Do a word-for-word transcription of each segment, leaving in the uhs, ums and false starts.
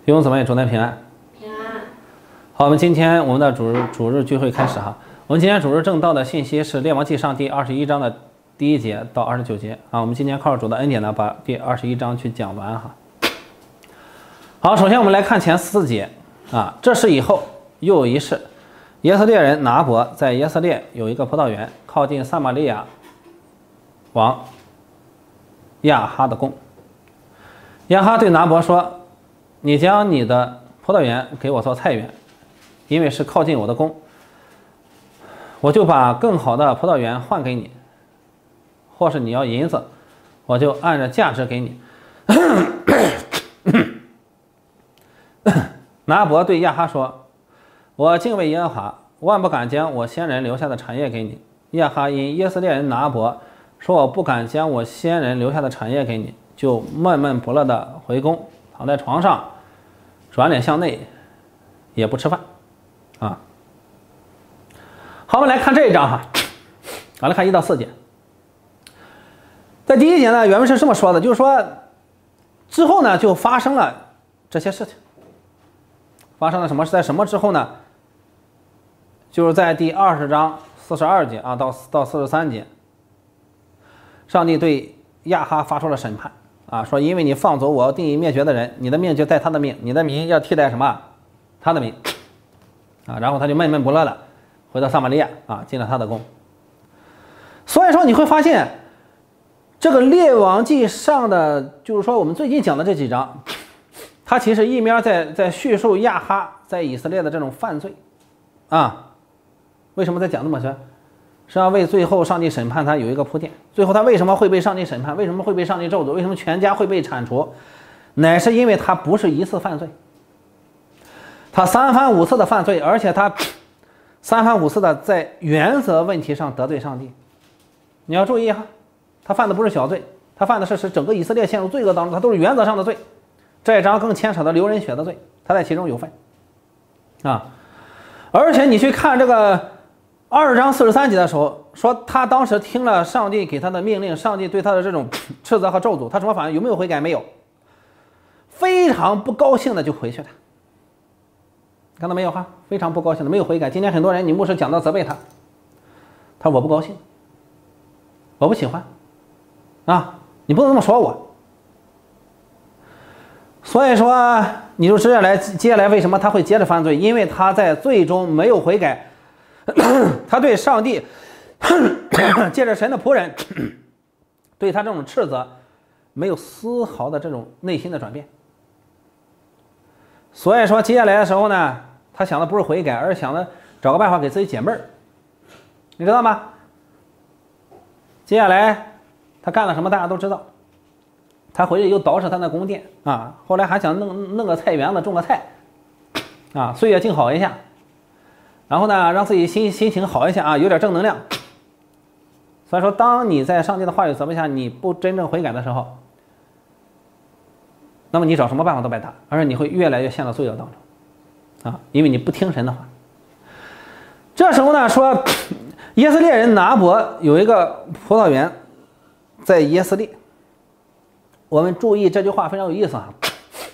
弟兄姊妹，主内平安。 平安。 好，我们今天我们的主日主日聚会开始哈。我们今天主日正道的信息是《列王纪上》第二十一章的第一节到二十九节啊。我们今天靠着主的恩典呢，把第二十一章去讲完哈。好，首先我们来看前四节啊。这事以后又有一事，耶色列人拿伯在耶色列有一个葡萄园，靠近撒玛利亚王亚哈的宫。亚哈对拿伯说：“你将你的葡萄园给我做菜园，因为是靠近我的宫，我就把更好的葡萄园换给你，或是你要银子，我就按着价值给你。”拿伯对亚哈说：“我敬畏耶和华，万不敢将我先人留下的产业给你。”亚哈因耶色列人拿伯说：“我不敢将我先人留下的产业给你，就闷闷不乐地回宫，躺在床上，转脸向内，也不吃饭。”啊，好，我们来看这一章哈，好，来看一到四节。在第一节呢，原文是这么说的，就是说之后呢就发生了这些事情。发生了什么？是在什么之后呢？就是在第二十章四十二节啊到到四十三节，上帝对亚哈发出了审判啊，说因为你放走我要定义灭绝的人，你的命就带他的命，你的名要替代什么？他的名啊，然后他就闷闷不乐的回到撒玛利亚啊，进了他的宫。所以说你会发现，这个列王纪上的，就是说我们最近讲的这几章，他其实一面在在叙述亚哈在以色列的这种犯罪啊。为什么在讲那么深？是要为最后上帝审判他有一个铺垫。最后他为什么会被上帝审判？为什么会被上帝咒诅？为什么全家会被铲除？乃是因为他不是一次犯罪，他三番五次的犯罪，而且他三番五次的在原则问题上得罪上帝。你要注意哈，他犯的不是小罪，他犯的是使整个以色列陷入罪恶当中，他都是原则上的罪。这一章更牵扯到流人血的罪，他在其中有份啊。而且你去看这个二十章四十三节的时候，说他当时听了上帝给他的命令，上帝对他的这种斥责和咒诅，他什么反应？有没有悔改？没有，非常不高兴的就回去了。看到没有哈？非常不高兴的，没有悔改。今天很多人，你牧师讲到责备他，他说我不高兴，我不喜欢啊，你不能这么说我。所以说你就接下来接下来为什么他会接着犯罪？因为他在罪中没有悔改，他对上帝借着神的仆人对他这种斥责没有丝毫的这种内心的转变。所以说接下来的时候呢，他想的不是悔改，而是想的找个办法给自己解闷儿，你知道吗？接下来他干了什么大家都知道，他回去又捯饬他那宫殿啊，后来还想弄弄个菜园子种个菜啊，岁月静好一下，然后呢让自己心心情好一下啊，有点正能量。所以说当你在上帝的话语责备下你不真正悔改的时候，那么你找什么办法都白搭，而且你会越来越陷到罪恶当中啊，因为你不听神的话。这时候呢说耶色列人拿伯有一个葡萄园在耶色列，我们注意这句话非常有意思啊。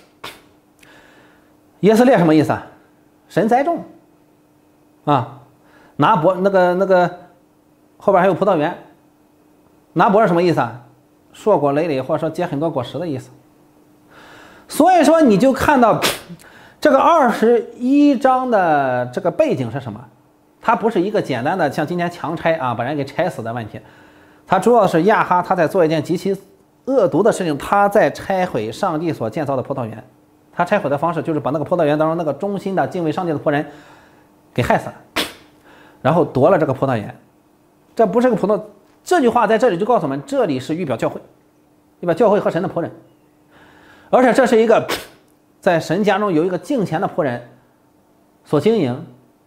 耶色列什么意思啊？神栽种啊。拿伯那个那个后边还有葡萄园，拿伯是什么意思啊？硕果累累，或者说结很多果实的意思。所以说你就看到这个二十一章的这个背景是什么？它不是一个简单的像今天强拆啊把人给拆死的问题，它主要是亚哈他在做一件极其恶毒的事情，他在拆毁上帝所建造的葡萄园。他拆毁的方式就是把那个葡萄园当中那个忠心的敬畏上帝的仆人给害死了，然后夺了这个葡萄园。这不是个普通，这句话在这里就告诉我们，这里是预表教会，预表教会和神的仆人，而且这是一个在神家中有一个敬虔的仆人所经营，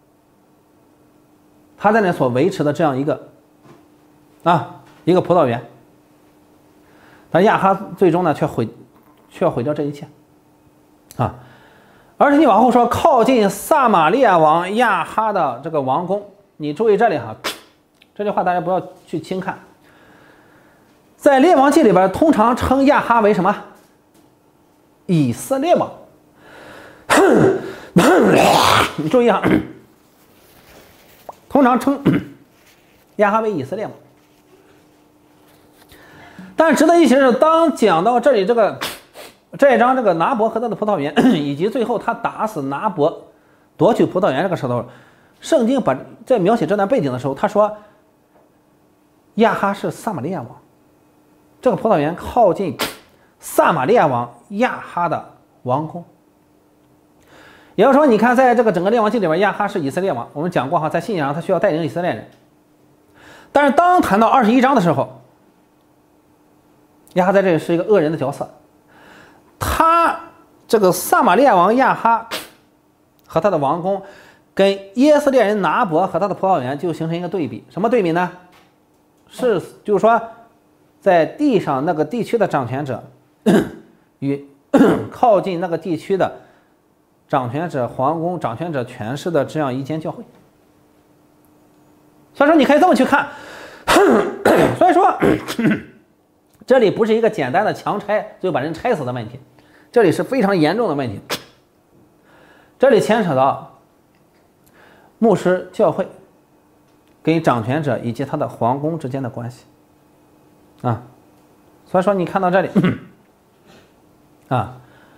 他在那所维持的这样一个啊一个葡萄园。但亚哈最终呢却毁却毁掉这一切啊！而且你往后说，靠近撒玛利亚王亚哈的这个王宫，你注意这里哈，这句话大家不要去轻看。在列王记里边，通常称亚哈为什么？以色列王。 你注意啊，通常称亚哈为以色列王。但值得一提的是，当讲到这里这个这一章这个拿伯和他的葡萄园，以及最后他打死拿伯夺取葡萄园这个时候，圣经把在描写这段背景的时候，他说亚哈是撒玛利亚王，这个葡萄园靠近撒玛利亚王亚哈的王宫。也就是说，你看在这个整个列王记里边，亚哈是以色列王，我们讲过哈，在信仰上他需要带领以色列人。但是当谈到二十一章的时候，亚哈在这里是一个恶人的角色，他这个撒玛利亚王亚哈和他的王宫，跟耶斯列人拿伯和他的葡萄园就形成一个对比。什么对比呢？是就是说，在地上那个地区的掌权者与靠近那个地区的掌权者、皇宫掌权者权势的这样一间教会。所以说，你可以这么去看。所以说。这里不是一个简单的强拆就把人拆死的问题，这里是非常严重的问题。这里牵扯到牧师、教会跟掌权者以及他的皇宫之间的关系啊。所以说你看到这里啊，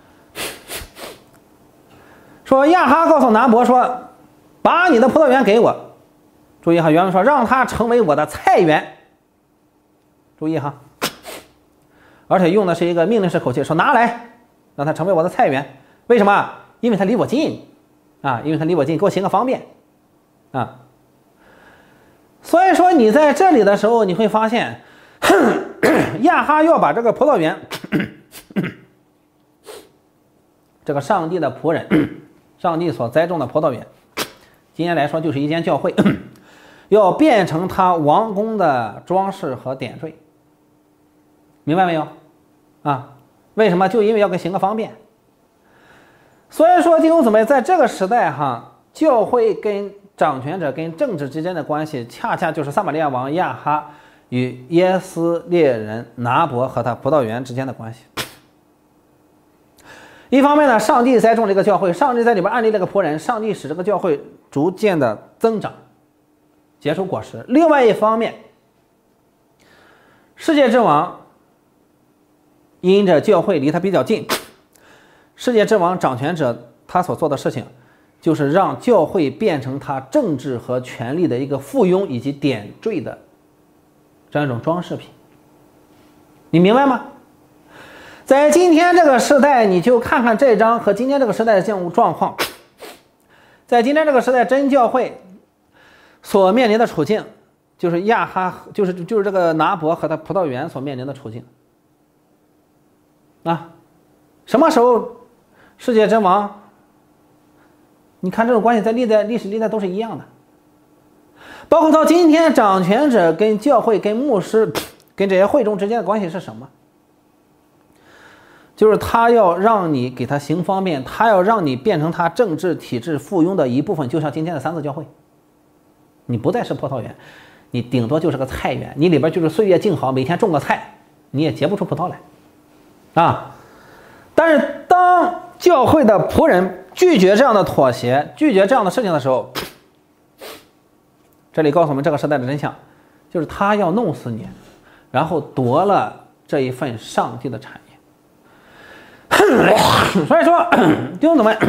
说亚哈告诉拿伯说，把你的葡萄园给我。注意哈，原文说让他成为我的菜园。注意哈。而且用的是一个命令式口气，说拿来，让他成为我的菜园。为什么？因为他离我近啊，因为他离我近，给我行个方便啊。所以说你在这里的时候，你会发现，亚哈要把这个葡萄园，这个上帝的仆人，上帝所栽种的葡萄园，今天来说就是一间教会，要变成他王宫的装饰和点缀。明白没有？啊，为什么？就因为要给行个方便。所以说弟兄姊妹，在这个时代哈，教会跟掌权者跟政治之间的关系，恰恰就是撒玛利亚王亚哈与耶斯列人拿伯和他葡萄园之间的关系。一方面呢，上帝栽种这个教会，上帝在里边安立了个仆人，上帝使这个教会逐渐的增长，结出果实。另外一方面，世界之王因着教会离他比较近，世界之王掌权者他所做的事情，就是让教会变成他政治和权力的一个附庸以及点缀的这样一种装饰品。你明白吗？在今天这个时代，你就看看这章和今天这个时代的这种状况。在今天这个时代，真教会所面临的处境，就是亚哈，就是就是这个拿伯和他葡萄园所面临的处境。啊，什么时候世界之王？你看这种关系在历代历史历代都是一样的，包括到今天掌权者跟教会跟牧师跟这些会众之间的关系是什么？就是他要让你给他行方便，他要让你变成他政治体制附庸的一部分，就像今天的三自教会，你不再是葡萄园，你顶多就是个菜园，你里边就是岁月静好，每天种个菜，你也结不出葡萄来。啊！但是当教会的仆人拒绝这样的妥协，拒绝这样的事情的时候，这里告诉我们这个时代的真相，就是他要弄死你，然后夺了这一份上帝的产业。所以说，弟兄姊妹，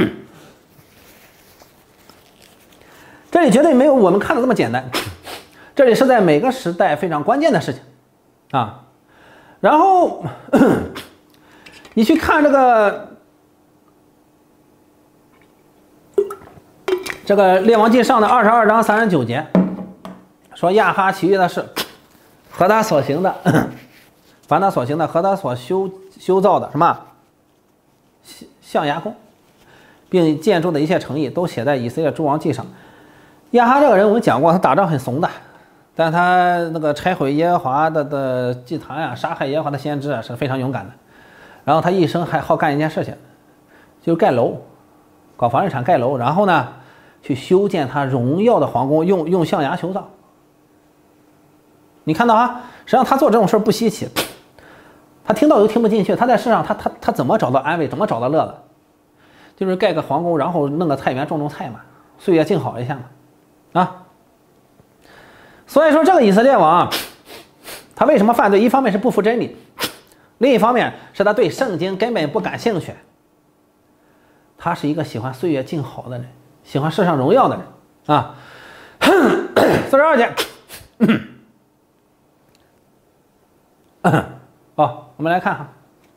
这里绝对没有我们看的这么简单，这里是在每个时代非常关键的事情啊。然后你去看这个这个列王记上的二十二章三十九节，说亚哈其余的事和他所行的，凡他所行的和他所修修造的什么象牙宫，并建筑的一切诚意，都写在以色列诸王记上。亚哈这个人我们讲过，他打仗很怂的，但他那个拆毁耶和华的的祭坛啊，杀害耶和华的先知啊，是非常勇敢的。然后他一生还好干一件事情，就是盖楼，搞房地产盖楼，然后呢去修建他荣耀的皇宫，用用象牙修造。你看到啊，实际上他做这种事不稀奇，他听到又听不进去，他在世上他他他怎么找到安慰，怎么找到乐子？ 就是盖个皇宫，然后弄个菜园种种菜嘛，岁月静好一下嘛，啊。所以说这个以色列王，他为什么犯罪？一方面是不服真理，另一方面是他对圣经根本不感兴趣。他是一个喜欢岁月静好的人，喜欢世上荣耀的人啊。四十二节，好，我们来看哈。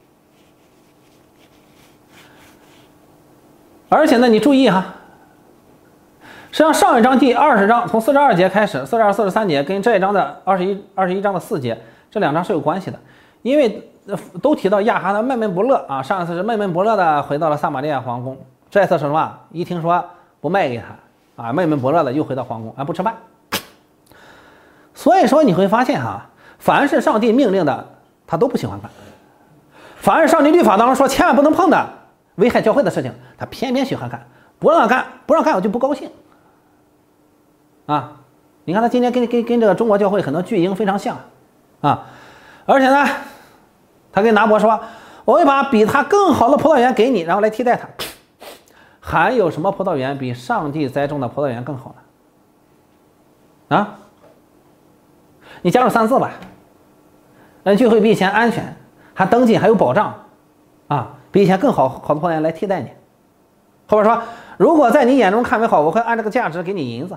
而且呢，你注意哈，实际上上一章第二十章从四十二节开始，四十二、四十三节跟这一章的二十一、二十一章的四节，这两章是有关系的，因为都提到亚哈的闷闷不乐啊。上一次是闷闷不乐的回到了撒玛利亚皇宫，这次是什么？一听说不卖给他啊，闷闷不乐的又回到皇宫啊，不吃饭。所以说你会发现哈，凡是上帝命令的，他都不喜欢干；凡是上帝律法当中说千万不能碰的危害教会的事情，他偏偏喜欢干，不让干，不让干我就不高兴啊！你看他今天跟跟跟这个中国教会很多巨婴非常像啊，而且呢，他跟拿伯说：“我会把比他更好的葡萄园给你，然后来替代他。”还有什么葡萄园比上帝栽种的葡萄园更好呢？啊？你加入三字吧，人聚会比以前安全，还登记还有保障啊，比以前更好好的葡萄园来替代你。后边说，如果在你眼中看为好，我会按这个价值给你银子。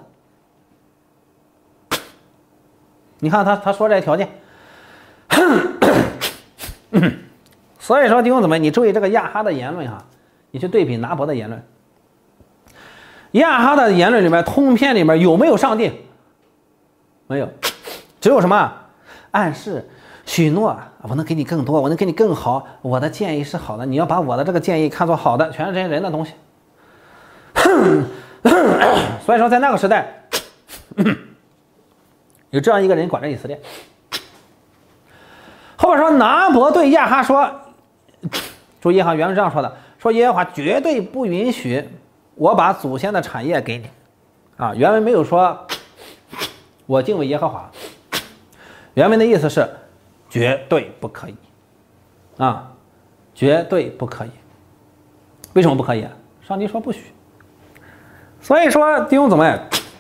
你看他他说这些条件，所以说弟兄姊妹，你注意这个亚哈的言论哈，你去对比拿伯的言论。亚哈的言论里面，通篇里面有没有上帝？没有，只有什么暗示、许诺，我能给你更多，我能给你更好，我的建议是好的，你要把我的这个建议看作好的，全是这些人的东西。所以说在那个时代有这样一个人管着以色列。后边说拿伯对亚哈说，注意哈，原文这样说的，说耶和华绝对不允许我把祖先的产业给你啊，原文没有说我敬畏耶和华，原文的意思是绝对不可以啊，绝对不可以。为什么不可以？上帝说不许。所以说弟兄姊妹，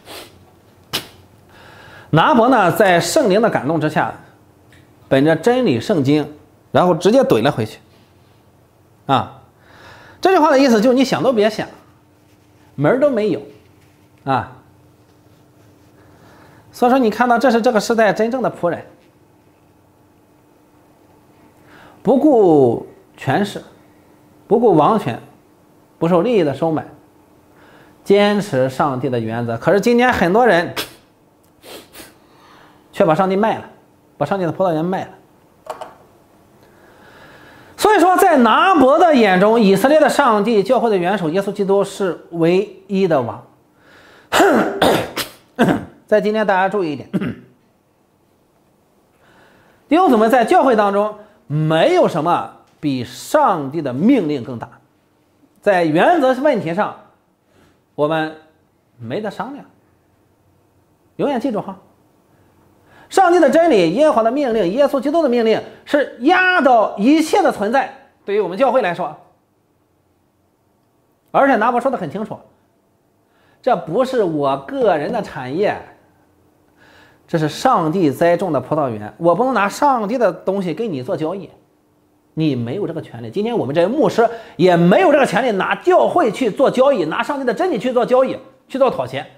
拿伯呢在圣灵的感动之下，本着真理圣经，然后直接怼了回去啊。这句话的意思就是你想都别想，门都没有啊。所以说你看到这是这个时代真正的仆人，不顾权势，不顾王权，不受利益的收买，坚持上帝的原则。可是今天很多人却把上帝卖了，把上帝的葡萄园卖了。所以说在拿伯的眼中，以色列的上帝教会的元首耶稣基督是唯一的王。在今天大家注意一点，弟兄姊妹，在教会当中没有什么比上帝的命令更大，在原则问题上我们没得商量。永远记住哈，上帝的真理、耶和华的命令、耶稣基督的命令是压倒一切的存在，对于我们教会来说。而且拿伯说的很清楚，这不是我个人的产业，这是上帝栽种的葡萄园，我不能拿上帝的东西跟你做交易，你没有这个权利。今天我们这些牧师也没有这个权利拿教会去做交易，拿上帝的真理去做交易，去做妥协。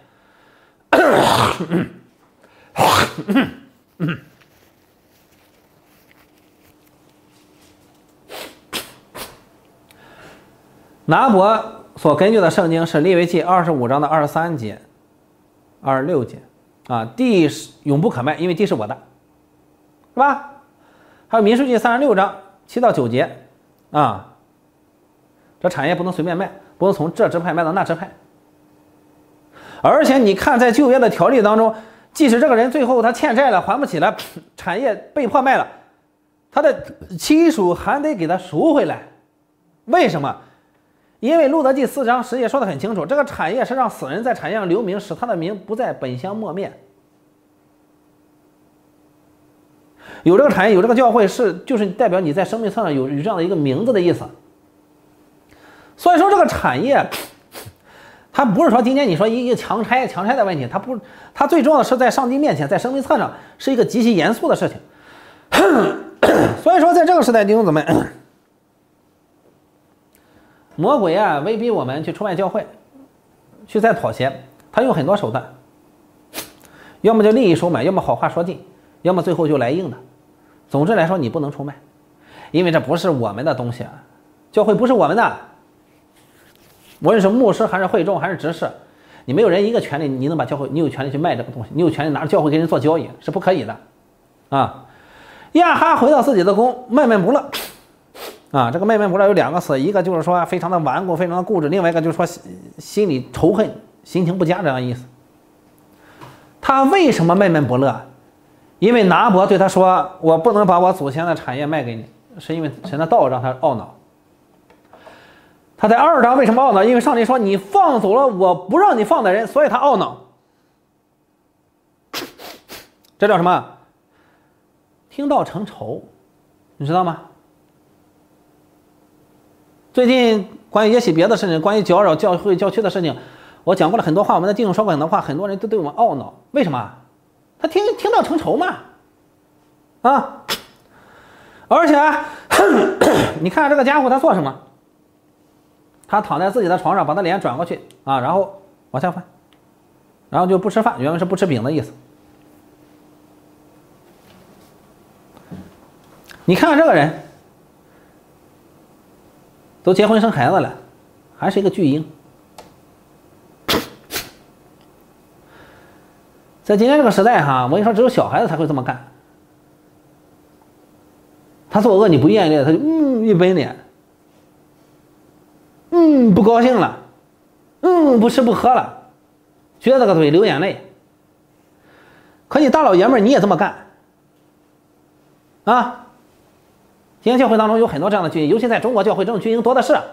拿伯所根据的圣经是利未记二十五章的二十三节、二十六节啊，地是永不可卖，因为地是我的，是吧？还有民数记三十六章七到九节啊，这产业不能随便卖，不能从这支派卖到那支派。而且你看，在旧约的条例当中，即使这个人最后他欠债了，还不起了，产业被迫卖了，他的亲属还得给他赎回来。为什么？因为路德记四章十节说得很清楚，这个产业是让死人在产业上留名，使他的名不在本乡抹灭。有这个产业，有这个教会，是就是代表你在生命册上有有这样的一个名字的意思。 所以说这个产业，它不是说今天你说一个强拆强拆的问题，它不，它最重要的是在上帝面前，在生命册上是一个极其严肃的事情。所以说，在这个时代，弟兄姊妹，魔鬼啊威逼我们去出卖教会，去再妥协，他用很多手段，要么就利益收买，要么好话说尽，要么最后就来硬的。总之来说，你不能出卖，因为这不是我们的东西啊，教会不是我们的。无论是牧师还是会众还是执事，你没有人一个权利，你能把教会，你有权利去卖这个东西，你有权利拿着教会跟人做交易，是不可以的啊。亚哈回到自己的宫，闷闷不乐啊。这个闷闷不乐有两个词，一个就是说非常的顽固，非常的固执，另外一个就是说心里仇恨，心情不佳这样意思。他为什么闷闷不乐？因为拿伯对他说：“我不能把我祖先的产业卖给你，是因为神的道让他懊恼。”他在二章为什么懊恼？因为上帝说你放走了我不让你放的人，所以他懊恼。这叫什么？听到成仇，你知道吗？最近关于耶洗别的事情，关于搅扰教会教区的事情，我讲过了很多话，我们的弟兄说过很多话，很多人都对我们懊恼。为什么？他听听到成仇嘛，啊！而且你看这个家伙他做什么？他躺在自己的床上，把他脸转过去啊，然后往下翻，然后就不吃饭，原文是不吃饼的意思。你看看这个人，都结婚生孩子了，还是一个巨婴。在今天这个时代哈，我跟你说，只有小孩子才会这么干。他作恶你不愿意，他就嗯一本脸。嗯，不高兴了，嗯，不吃不喝了，撅着个嘴流眼泪。可你大老爷们儿你也这么干啊？今天教会当中有很多这样的巨婴，尤其在中国教会，这种巨婴多的是。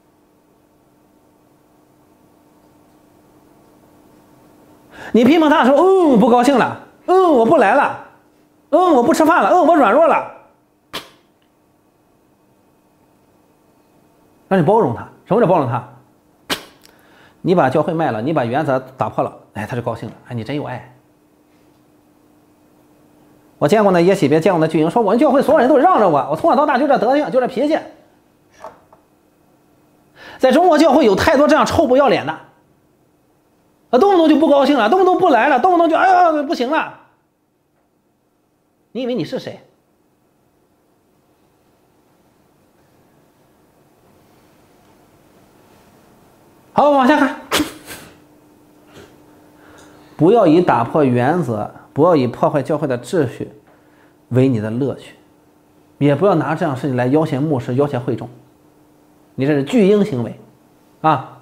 你批评他说，嗯，不高兴了，嗯，我不来了，嗯，我不吃饭了，嗯，我软弱了，让你包容他。什么叫包容他？你把教会卖了，你把原则打破了，哎，他就高兴了，哎，你真有爱。我见过那耶洗别见过那巨婴说，我们教会所有人都让着我，我从小到大就这德行，就这脾气。在中国教会有太多这样臭不要脸的，啊，动不动就不高兴了，动不动不来了，动不动就哎呀不行了。你以为你是谁？好，往下看，不要以打破原则，不要以破坏教会的秩序为你的乐趣，也不要拿这样的事情来要挟牧师、要挟会众，你这是巨婴行为啊！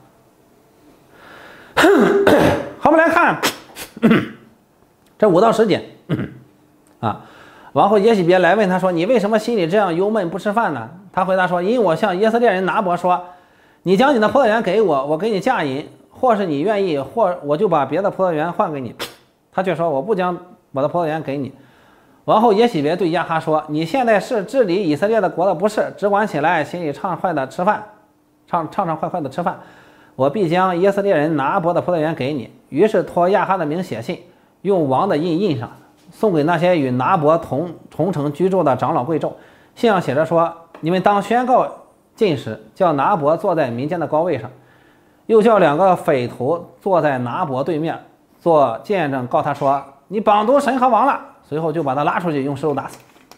好，我们来看这五到十节啊。然后耶洗别来问他说：“你为什么心里这样忧闷不吃饭呢？”他回答说：“因为我向以色列人拿伯说。”你将你的葡萄园给我，我给你嫁银，或是你愿意，或我就把别的葡萄园换给你。他却说我不将我的葡萄园给你。然后耶洗别对亚哈说：你现在是治理以色列的国的不是，只管起来，心里畅快的吃饭，畅畅畅快快的吃饭。我必将以色列人拿伯的葡萄园给你。于是托亚哈的名写信，用王的印印上，送给那些与拿伯同同城居住的长老贵胄。信上写着说：你们当宣告禁食，叫拿伯坐在民间的高位上，又叫两个匪徒坐在拿伯对面做见证，告他说：你绑读神和王了。随后就把他拉出去，用石头打死。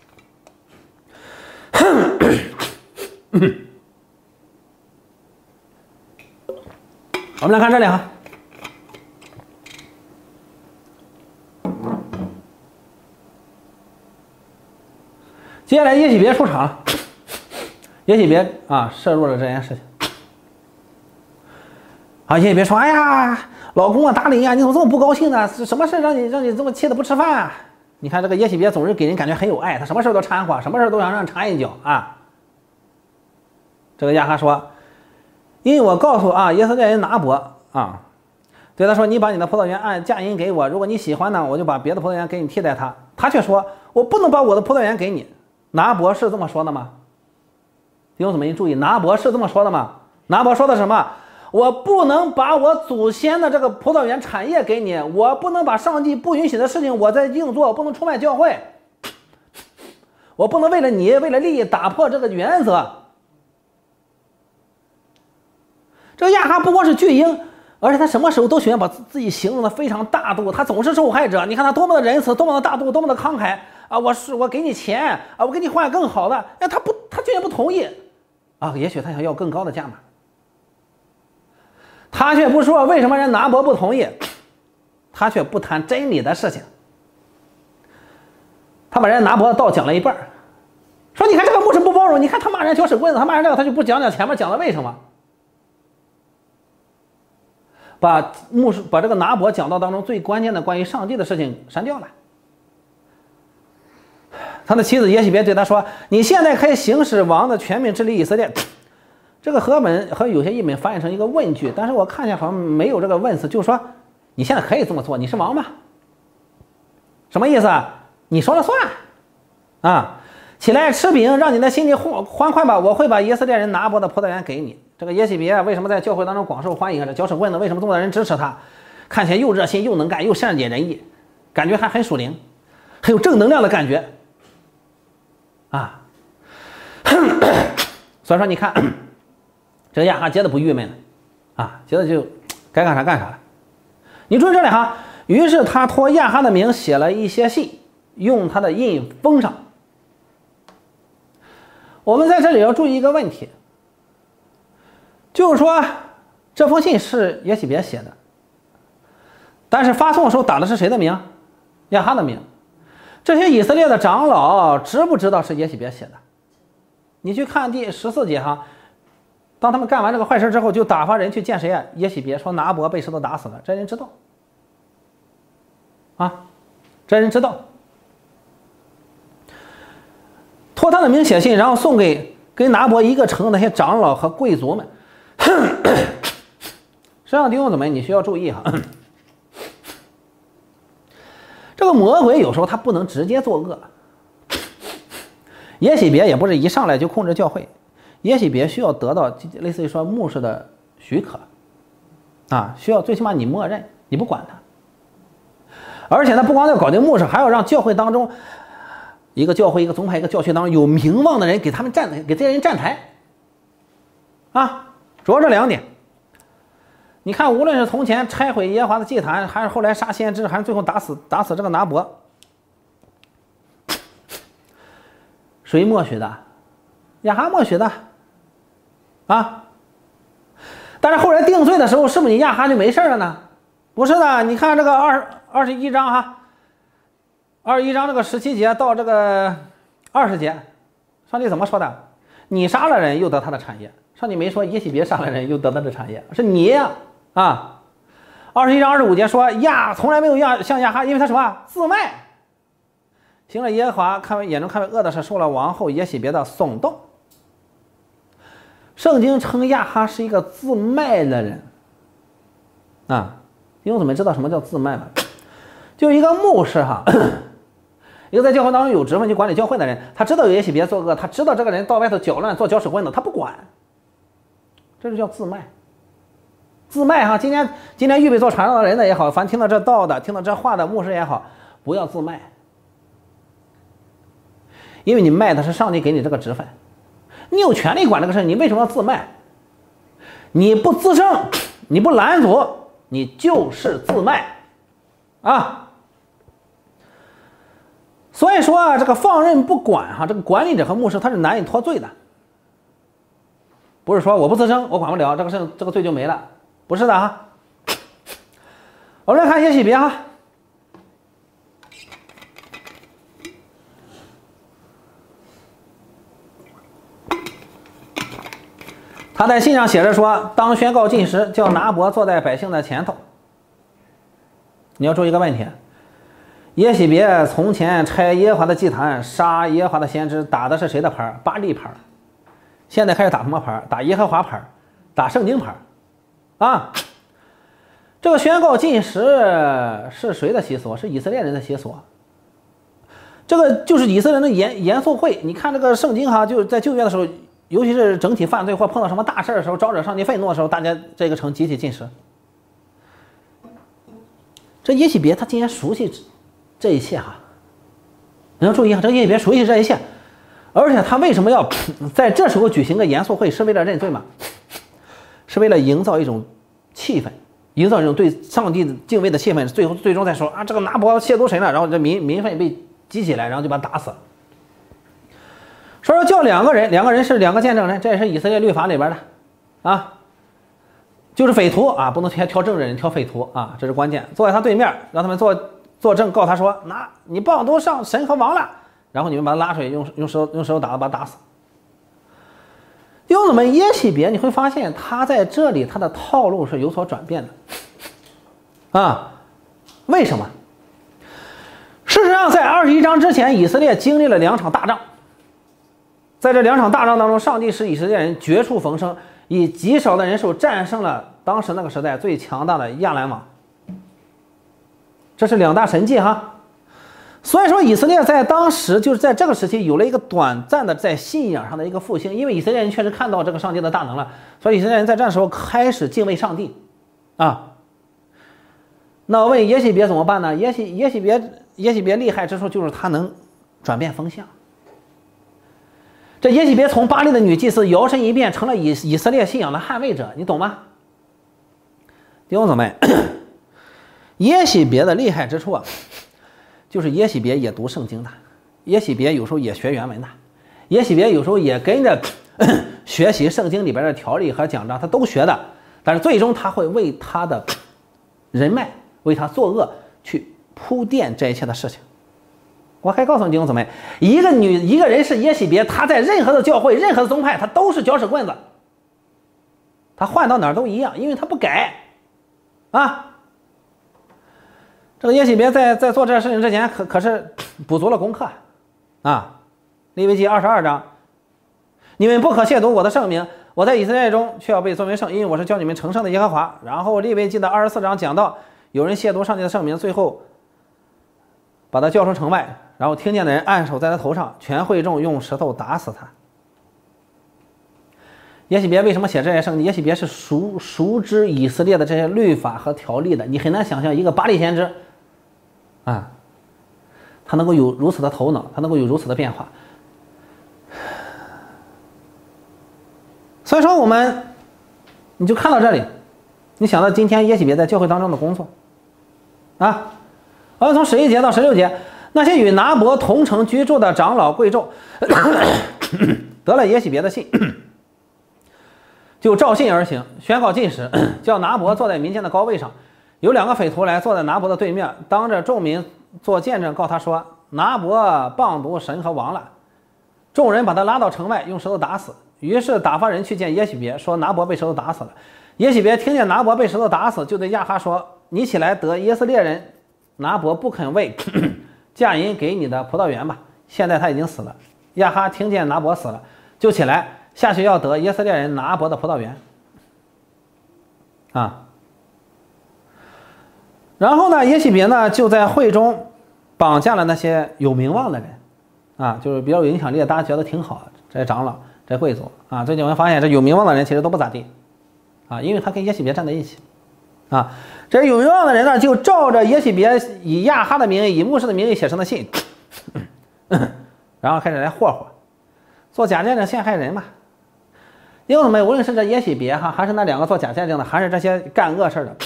我们来看这里哈，接下来耶洗别出场了。耶洗别啊涉入了这件事情。啊，耶洗别说：“哎呀，老公啊，打你呀，你怎么这么不高兴呢？什么事让你让你这么气得不吃饭啊？”你看这个耶洗别总是给人感觉很有爱，他什么事都掺和，什么事都想让插一脚啊。这个亚哈说：“因为我告诉啊以色列人拿伯啊，对他说：你把你的葡萄园按价银给我，如果你喜欢呢，我就把别的葡萄园给你替代他。他却说：我不能把我的葡萄园给你。拿伯是这么说的吗？弟兄姊妹，你注意，拿伯是这么说的吗？ 拿伯说的什么？我不能把我祖先的这个葡萄园产业给你，我不能把上帝不允许的事情我在硬做，我不能出卖教会，我不能为了你为了利益打破这个原则。这个亚哈不光是巨婴，而且他什么时候都喜欢把自己形容的非常大度，他总是受害者。你看他多么的仁慈，多么的大度，多么的慷慨啊！我是我给你钱啊，我给你换更好的。哎，他不，他居然不同意啊！也许他想要更高的价码，他却不说为什么人拿伯不同意，他却不谈真理的事情。他把人拿伯的道讲了一半，说你看这个牧师不包容，你看他骂人搅屎棍子，他骂人这个他就不讲讲前面讲的为什么。把牧师把这个拿伯讲道当中最关键的关于上帝的事情删掉了。他的妻子耶洗别对他说：“你现在可以行使王的全名治理以色列。”这个和本和有些译本翻译成一个问句，但是我看见好像没有这个问词，就是说你现在可以这么做，你是王吗？什么意思啊？你说了算啊！起来吃饼，让你的心里欢快吧！我会把以色列人拿伯的葡萄园给你。这个耶洗别为什么在教会当中广受欢迎？这搅屎棍子为什么这么多人支持他？看起来又热心又能干又善解人意，感觉还很属灵，很有正能量的感觉啊！所以说你看，这个亚哈接着不郁闷了啊，接着就该干啥干啥了。你注意这里哈，于是他托亚哈的名写了一些信，用他的印封上。我们在这里要注意一个问题，就是说这封信是耶洗别写的，但是发送的时候打的是谁的名？亚哈的名。这些以色列的长老知不知道是耶洗别写的？你去看第十四节哈，当他们干完这个坏事之后，就打发人去见谁啊？耶洗别，说拿伯被石头打死了，这人知道啊，这人知道。托他的名写信，然后送给跟拿伯一个城的那些长老和贵族们。实际上弟兄姊妹，你需要注意哈，这个魔鬼有时候他不能直接作恶，耶洗别也不是一上来就控制教会，耶洗别需要得到类似于说牧师的许可啊，需要最起码你默认，你不管他，而且他不光要搞定牧师，还要让教会当中一个教会一个宗派一个教区当中有名望的人给他们站给这些人站台啊，主要这两点。你看无论是从前拆毁耶和华的祭坛，还是后来杀先知，还是最后打死打死这个拿伯，谁默许的？亚哈默许的啊。但是后来定罪的时候，是不是你亚哈就没事了呢？不是的，你看这个二二十一章哈，二十一章这个十七节到这个二十节，上帝怎么说的？你杀了人又得他的产业。上帝没说耶洗别杀了人又得他的产业，是你呀啊！二十一章二十五节说亚从来没有亚像亚哈，因为他什么自卖，行了耶和华看为眼中看为恶的事，受了王后耶洗别的耸动。圣经称亚哈是一个自卖的人啊，弟兄姊妹知道什么叫自卖吗？就一个牧师哈，一个在教会当中有职分去管理教会的人，他知道有耶洗别作恶，他知道这个人到外头搅乱做搅屎棍子，他不管，这就叫自卖。自卖哈，今天今天预备做传道的人的也好，凡听到这道的听到这话的牧师也好，不要自卖，因为你卖的是上帝给你这个职分，你有权利管这个事，你为什么要自卖？你不自胜，你不拦阻，你就是自卖啊！所以说啊，这个放任不管哈，这个管理者和牧师他是难以脱罪的，不是说我不自胜，我管不了这个事，这个罪就没了，不是的哈。我们来看耶洗别哈，他在信上写着说，当宣告禁食，叫拿伯坐在百姓的前头。你要注意一个问题，耶洗别从前拆耶和华的祭坛，杀耶和华的先知，打的是谁的牌？巴力牌。现在开始打什么牌？打耶和华牌，打圣经牌啊！这个宣告禁食是谁的习俗？是以色列人的习俗。这个就是以色列人的严严肃会。你看这个圣经哈，就在旧约的时候， 尤其是整体犯罪或碰到什么大事的时候，招惹上帝愤怒的时候，大家这个城集体进食。这耶洗别他竟然熟悉这一切哈！你要注意啊，这耶洗别熟悉这一切，而且他为什么要在这时候举行个严肃会？是为了认罪吗？是为了营造一种气氛，营造一种对上帝敬畏的气氛。最后最终再说啊，这个拿伯亵渎神了，然后这民民愤被激起来，然后就把他打死了。说说叫两个人，两个人是两个见证人，这也是以色列律法里边的啊。就是匪徒啊，不能挑挑正人，挑匪徒啊，这是关键。坐在他对面，让他们作作证，告他说：“那你谤读上神和王了。”然后你们把他拉出去，用用手用手打，把他打死。弟兄姊妹，耶洗别你会发现，他在这里他的套路是有所转变的啊。为什么？事实上，在二十一章之前，以色列经历了两场大仗。在这两场大仗当中，上帝使以色列人绝处逢生。以极少的人数战胜了当时那个时代最强大的亚兰王，这是两大神迹哈。所以说，以色列在当时就是在这个时期有了一个短暂的在信仰上的一个复兴，因为以色列人确实看到这个上帝的大能了，所以以色列人在这时候开始敬畏上帝啊。那我问耶洗别怎么办呢？耶洗耶洗别耶洗别厉害之处就是他能转变风向。这耶洗别从巴力的女祭司摇身一变成了以以色列信仰的捍卫者，你懂吗？弟兄姊妹，耶洗别的厉害之处啊，就是耶洗别也读圣经的，耶洗别有时候也学原文的，耶洗别有时候也跟着学习圣经里边的条例和讲章，他都学的，但是最终他会为他的人脉，为他作恶去铺垫这一切的事情。我还告诉你弟兄姊妹，一个女一个人是耶洗别，他在任何的教会、任何的宗派，他都是搅屎棍子，他换到哪儿都一样，因为他不改啊。这个耶洗别在在做这事情之前，可可是补足了功课啊。利未记二十二章，你们不可亵渎我的圣名，我在以色列中却要被尊为圣，因为我是叫你们成圣的耶和华。然后利未记的二十四章讲到，有人亵渎上帝的圣名，最后把他叫出城外。然后听见的人按手在他头上，全会众用石头打死他。耶洗别为什么写这些圣经？耶洗别是熟熟知以色列的这些律法和条例的，你很难想象一个巴力先知啊，他能够有如此的头脑，他能够有如此的变化。所以说我们你就看到这里，你想到今天耶洗别在教会当中的工作啊，我们从十一节到十六节。那些与拿伯同城居住的长老贵胄得了耶洗别的信，就照信而行，宣告禁食，叫拿伯坐在民间的高位上。有两个匪徒来坐在拿伯的对面，当着众民做见证，告他说：“拿伯谤读神和王了。”众人把他拉到城外，用石头打死。于是打发人去见耶洗别，说拿伯被石头打死了。耶洗别听见拿伯被石头打死，就对亚哈说：“你起来得以色列人拿伯不肯为嫁银给你的葡萄园吧，现在他已经死了。”亚哈听见拿伯死了，就起来下去要得以色列人拿伯的葡萄园啊。然后呢，耶洗别呢就在会中绑架了那些有名望的人啊，就是比较有影响力的，大家觉得挺好的这些长老、这些贵族啊。最近我们发现这有名望的人其实都不咋地啊，因为他跟耶洗别站在一起啊。这有名望的人呢，就照着耶洗别以亚哈的名义、以牧师的名义写成的信，然后开始来霍霍，做假见证陷害人嘛。因为我们无论是这耶洗别哈，还是那两个做假见证的，还是这些干恶事的，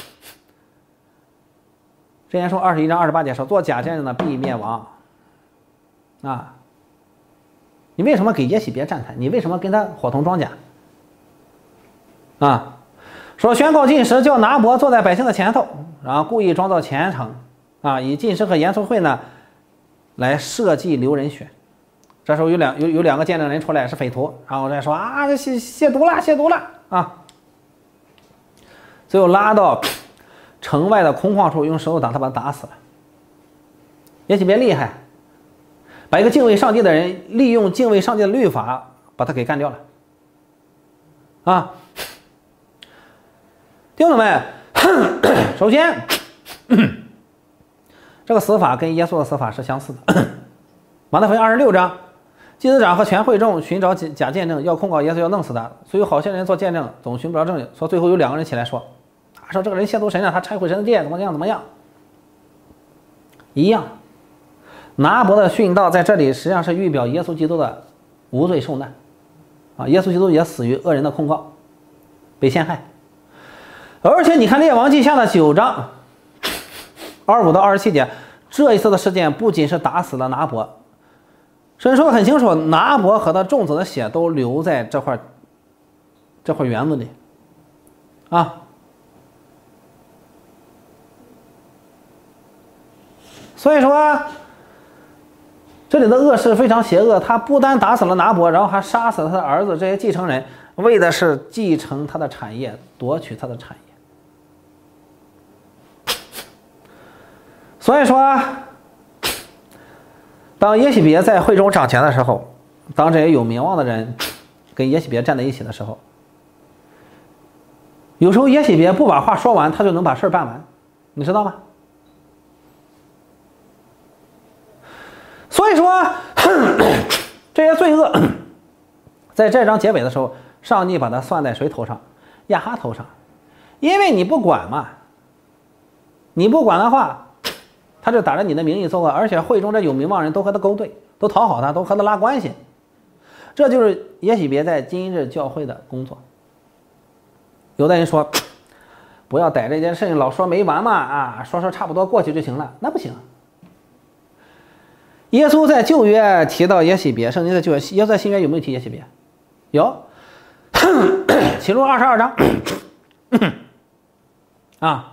之前说二十一章二十八节说，做假见证的必灭亡啊。你为什么给耶洗别站台？你为什么跟他伙同装假啊？说宣告禁食，叫拿伯坐在百姓的前头，然后故意装作虔诚啊，以禁食和严肃会呢来设计流人血。这时候有两有有两个见证人出来是匪徒，然后再说啊，这亵亵渎了，亵渎了啊，最后拉到城外的空旷处，用石头打他，把他打死了。耶洗别厉害，把一个敬畏上帝的人利用敬畏上帝的律法把他给干掉了啊。弟兄们，首先这个死法跟耶稣的死法是相似的。马太福音二十六章祭司长和全会众寻找假见证，要控告耶稣，要弄死他。所以有好些人做见证，总寻不着证据。说最后有两个人起来说，啊，说这个人亵渎神啊，他拆毁神的殿，怎么样怎么样。一样，拿伯的殉道在这里实际上是预表耶稣基督的无罪受难，啊，耶稣基督也死于恶人的控告，被陷害。而且你看《列王记下》的九章二十五到二十七节，这一次的事件不仅是打死了拿伯，神说的很清楚，拿伯和他众子的血都留在这块这块园子里，啊。所以说，这里的恶事非常邪恶。他不单打死了拿伯，然后还杀死了他的儿子这些继承人，为的是继承他的产业，夺取他的产业。所以说，当耶洗别在会中掌权的时候，当这些有名望的人跟耶洗别站在一起的时候，有时候耶洗别不把话说完，他就能把事儿办完，你知道吗？所以说，这些罪恶，在这章结尾的时候，上帝把它算在谁头上？亚哈头上，因为你不管嘛，你不管的话，他就打着你的名义作恶，而且会中这有名望人都和他勾兑，都讨好他，都和他拉关系，这就是耶洗别在今日教会的工作。有的人说，不要逮这件事情老说没完嘛，啊，说说差不多过去就行了，那不行。耶稣在旧约提到耶洗别，圣经在旧约，耶稣在新约有没有提耶洗别？有，启示录二十二章啊。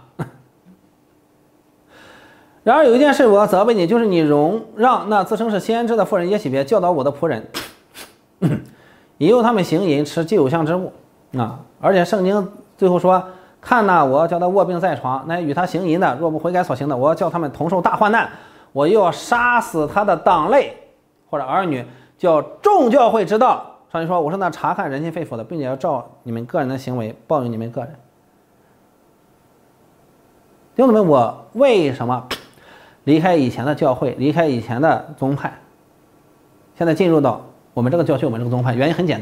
然而有一件事我要责备你，就是你容让那自称是先知的妇人耶洗别教导我的仆人，引诱他们行淫，吃祭偶像之物啊。而且圣经最后说，看哪，我要叫他卧病在床，那与他行淫的，若不悔改所行的，我要叫他们同受大患难。我又要杀死他的党类或者儿女，叫众教会知道。上帝说，我是那查看人心肺腑的，并且要照你们个人的行为报应你们个人。弟兄们，我为什么离开以前的教会，离开以前的宗派，现在进入到我们这个教区，我们这个宗派？原因很简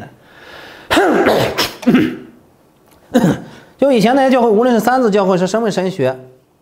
单，就以前那些教会，无论是三字教会，是身份神学，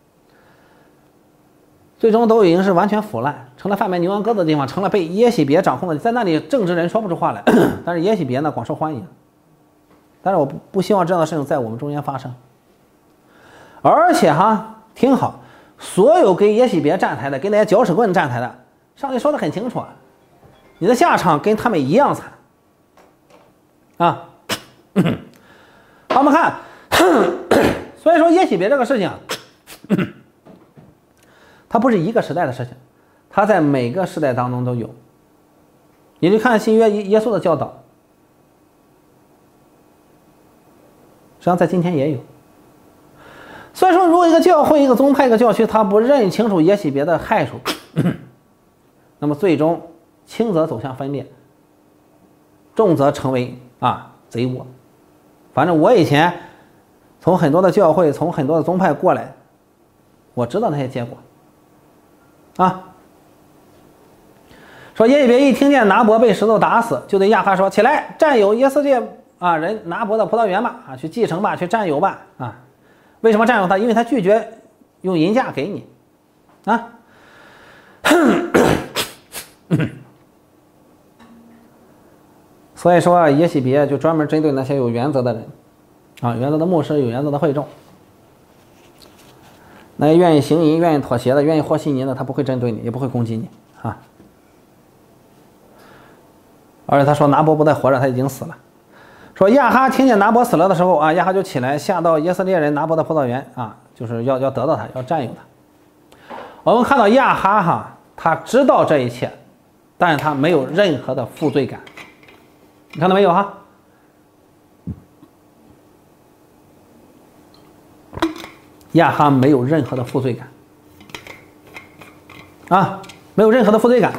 最终都已经是完全腐烂，成了贩卖牛羊鸽子的地方，成了被耶洗别掌控的，在那里正直人说不出话来，但是耶洗别呢广受欢迎。但是我不不希望这样的事情在我们中间发生。而且哈，听好，所有给耶洗别站台的，给那些搅屎棍站台的，上帝说的很清楚，你的下场跟他们一样惨啊。好，我们看，所以说耶洗别这个事情啊，它不是一个时代的事情，它在每个时代当中都有。你去看新约耶稣的教导，实际上在今天也有。所以说，如果一个教会、一个宗派、一个教区，他不认清楚耶洗别的害处，那么最终轻则走向分裂，重则成为啊贼窝。反正我以前从很多的教会、从很多的宗派过来，我知道那些结果。啊，说耶洗别一听见拿伯被石头打死，就对亚哈说：“起来，占有耶斯列啊人拿伯的葡萄园吧，啊，去继承吧，去占有吧。”啊，为什么占有他？因为他拒绝用银价给你，啊。所以说耶洗别就专门针对那些有原则的人，啊，原则的牧师，有原则的会众。那些愿意行淫、愿意妥协的、愿意和稀泥的，他不会针对你，也不会攻击你啊。而且他说拿伯不再活着，他已经死了。说亚哈听见拿伯死了的时候啊，亚哈就起来下到耶斯列人拿伯的葡萄园啊，就是要要得到他，要占有他。我们看到亚哈哈，他知道这一切，但是他没有任何的负罪感，你看到没有哈？亚哈没有任何的负罪感啊，没有任何的负罪感。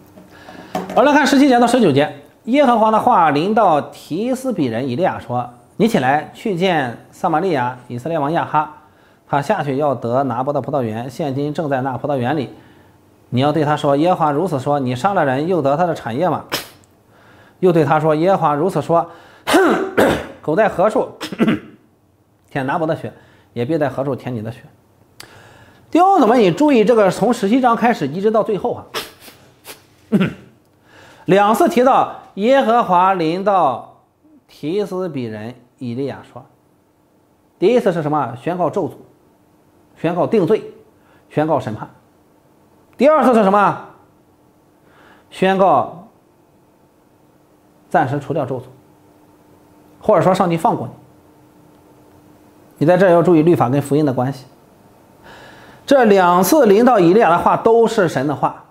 而来看十七节到十九节，耶和华的话临到提斯比人以利亚说：“ 你起来去见撒玛利亚以色列王亚哈，他下去要得拿伯的葡萄园，现今正在那葡萄园里。你要对他说，耶和华如此说，你杀了人又得他的产业吗？又对他说，耶和华如此说，狗在何处舔拿伯的血，也必在何处舔你的血。弟兄姊妹，你注意这个从十七章开始一直到最后啊，两次提到耶和华临到提斯比人以利亚说，第一次是什么？宣告咒诅，宣告定罪，宣告审判。第二次是什么？宣告暂时除掉咒诅，或者说上帝放过你。你在这要注意律法跟福音的关系。这两次临到以利亚的话都是神的话，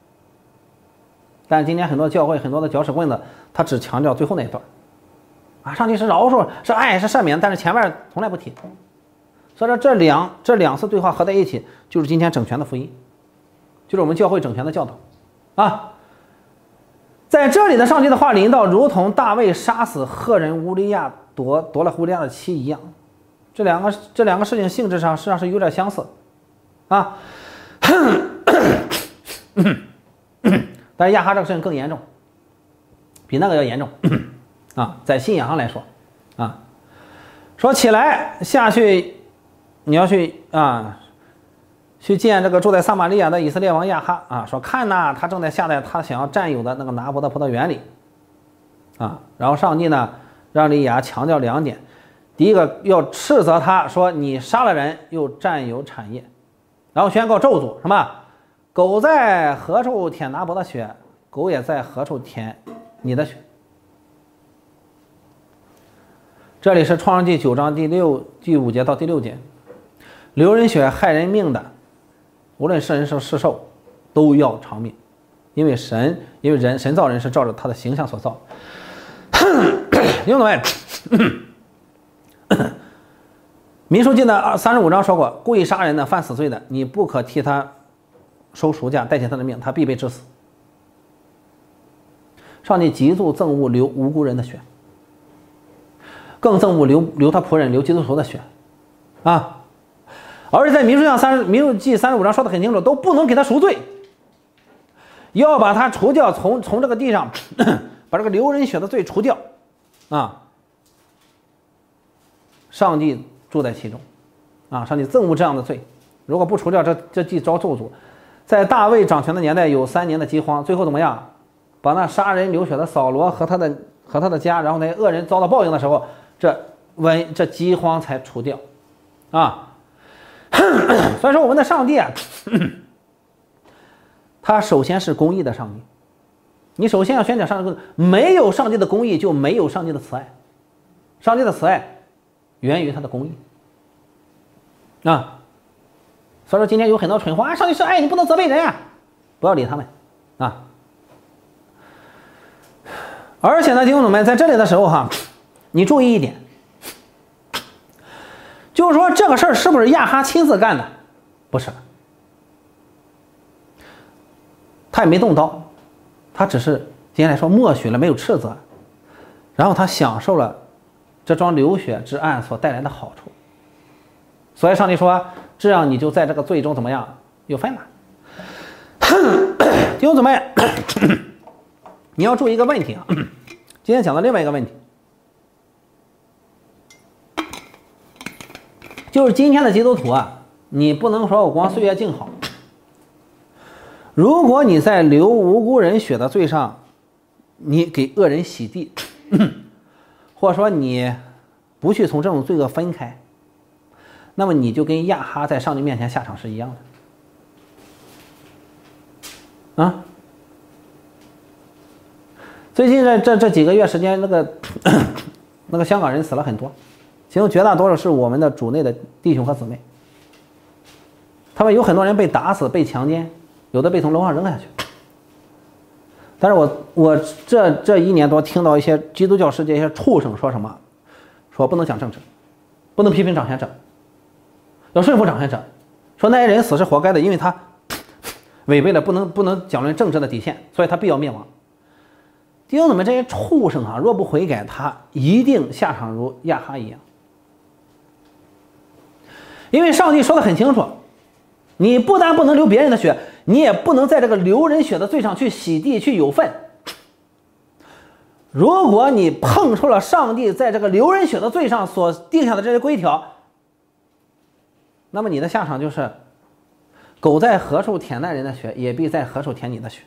但今天很多教会很多的搅屎棍子，他只强调最后那一段啊，上帝是饶恕，是爱，是赦免，但是前面从来不提。所以说这两这两次对话合在一起，就是今天整全的福音，就是我们教会整全的教导啊。在这里的上帝的话临到，如同大卫杀死赫人乌利亚夺夺了乌利亚的妻一样，这两个这两个事情性质上实际上是有点相似啊。但是亚哈这个事情更严重，比那个要严重啊，在信仰上来说啊，说起来下去，你要去啊，去见这个住在撒玛利亚的以色列王亚哈啊，说看呐，他正在下在他想要占有的那个拿伯的葡萄园里啊。然后上帝呢让利亚强调两点，第一个要斥责他说你杀了人又占有产业，然后宣告咒诅什么？狗在何处舔拿伯的血，狗也在何处舔你的血。这里是创世纪九章第六第五节到第六节，流人血害人命的，无论是人是是兽，都要偿命，因为神因为人神造人是照着他的形象所造。听懂没？民数记的三十五章说过，故意杀人的犯死罪的，你不可替他收赎价，代替他的命，他必被致死。上帝极度憎恶流无辜人的血，更憎恶流流他仆人流基督徒的血啊！而且在民数记三民数记三十五章说的很清楚，都不能给他赎罪，要把他除掉，从从这个地上把这个流人血的罪除掉啊！上帝住在其中啊！上帝憎恶这样的罪，如果不除掉，这这既遭咒诅。在大卫掌权的年代，有三年的饥荒，最后怎么样？把那杀人流血的扫罗和他的和他的家，然后那恶人遭到报应的时候，这瘟这饥荒才除掉啊！所以说，我们的上帝啊，他首先是公义的上帝。你首先要宣讲上帝的公义，没有上帝的公义，就没有上帝的慈爱。上帝的慈爱源于他的公义啊。所以说今天有很多蠢话，上帝是爱，你不能责备人啊，不要理他们啊。而且呢，弟兄姊妹，在这里的时候哈，你注意一点，就是说这个事儿是不是亚哈亲自干的？不是，他也没动刀，他只是今天来说默许了，没有斥责，然后他享受了这桩流血之案所带来的好处。所以上帝说，这样你就在这个罪中怎么样有分了。弟兄姊妹，你要注意一个问题啊，今天讲到另外一个问题，就是今天的基督徒啊，你不能说我光岁月静好，如果你在流无辜人血的罪上，你给恶人洗地，或者说你不去从这种罪恶分开，那么你就跟亚哈在上帝面前下场是一样的啊。最近这这这几个月时间，那个那个香港人死了很多，其中绝大多数是我们的主内的弟兄和姊妹，他们有很多人被打死、被强奸，有的被从楼上扔下去。但是我我这这一年多听到一些基督教世界一些畜生说什么，说不能讲政治，不能批评掌权者，要顺服掌权者，说那些人死是活该的，因为他违背了不能不能讲论政治的底线，所以他必要灭亡。 弟兄姊妹，这些畜生啊，若不悔改，他一定下场如亚哈一样。因为上帝说的很清楚，你不但不能流别人的血，你也不能在这个流人血的罪上去洗地去有份。如果你碰触了上帝在这个流人血的罪上所定下的这些规条，那么你的下场就是狗在何处舔那人的血，也必在何处舔你的血。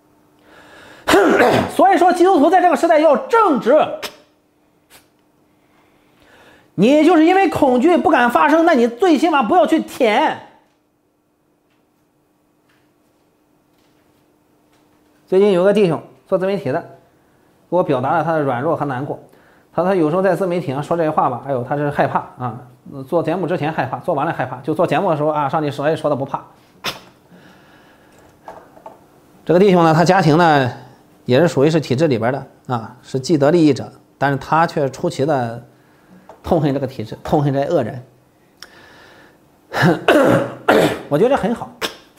所以说基督徒在这个时代要正直，你就是因为恐惧不敢发声，那你最起码不要去舔。最近有个弟兄做自媒体的，给我表达了他的软弱和难过。他他有时候在自媒体上说这些话吧，哎呦，他是害怕啊。做节目之前害怕，做完了害怕，就做节目的时候啊，上帝说也说的不怕。这个弟兄呢，他家庭呢也是属于是体制里边的啊，是既得利益者，但是他却出奇的痛恨这个体制，痛恨这些恶人。我觉得很好。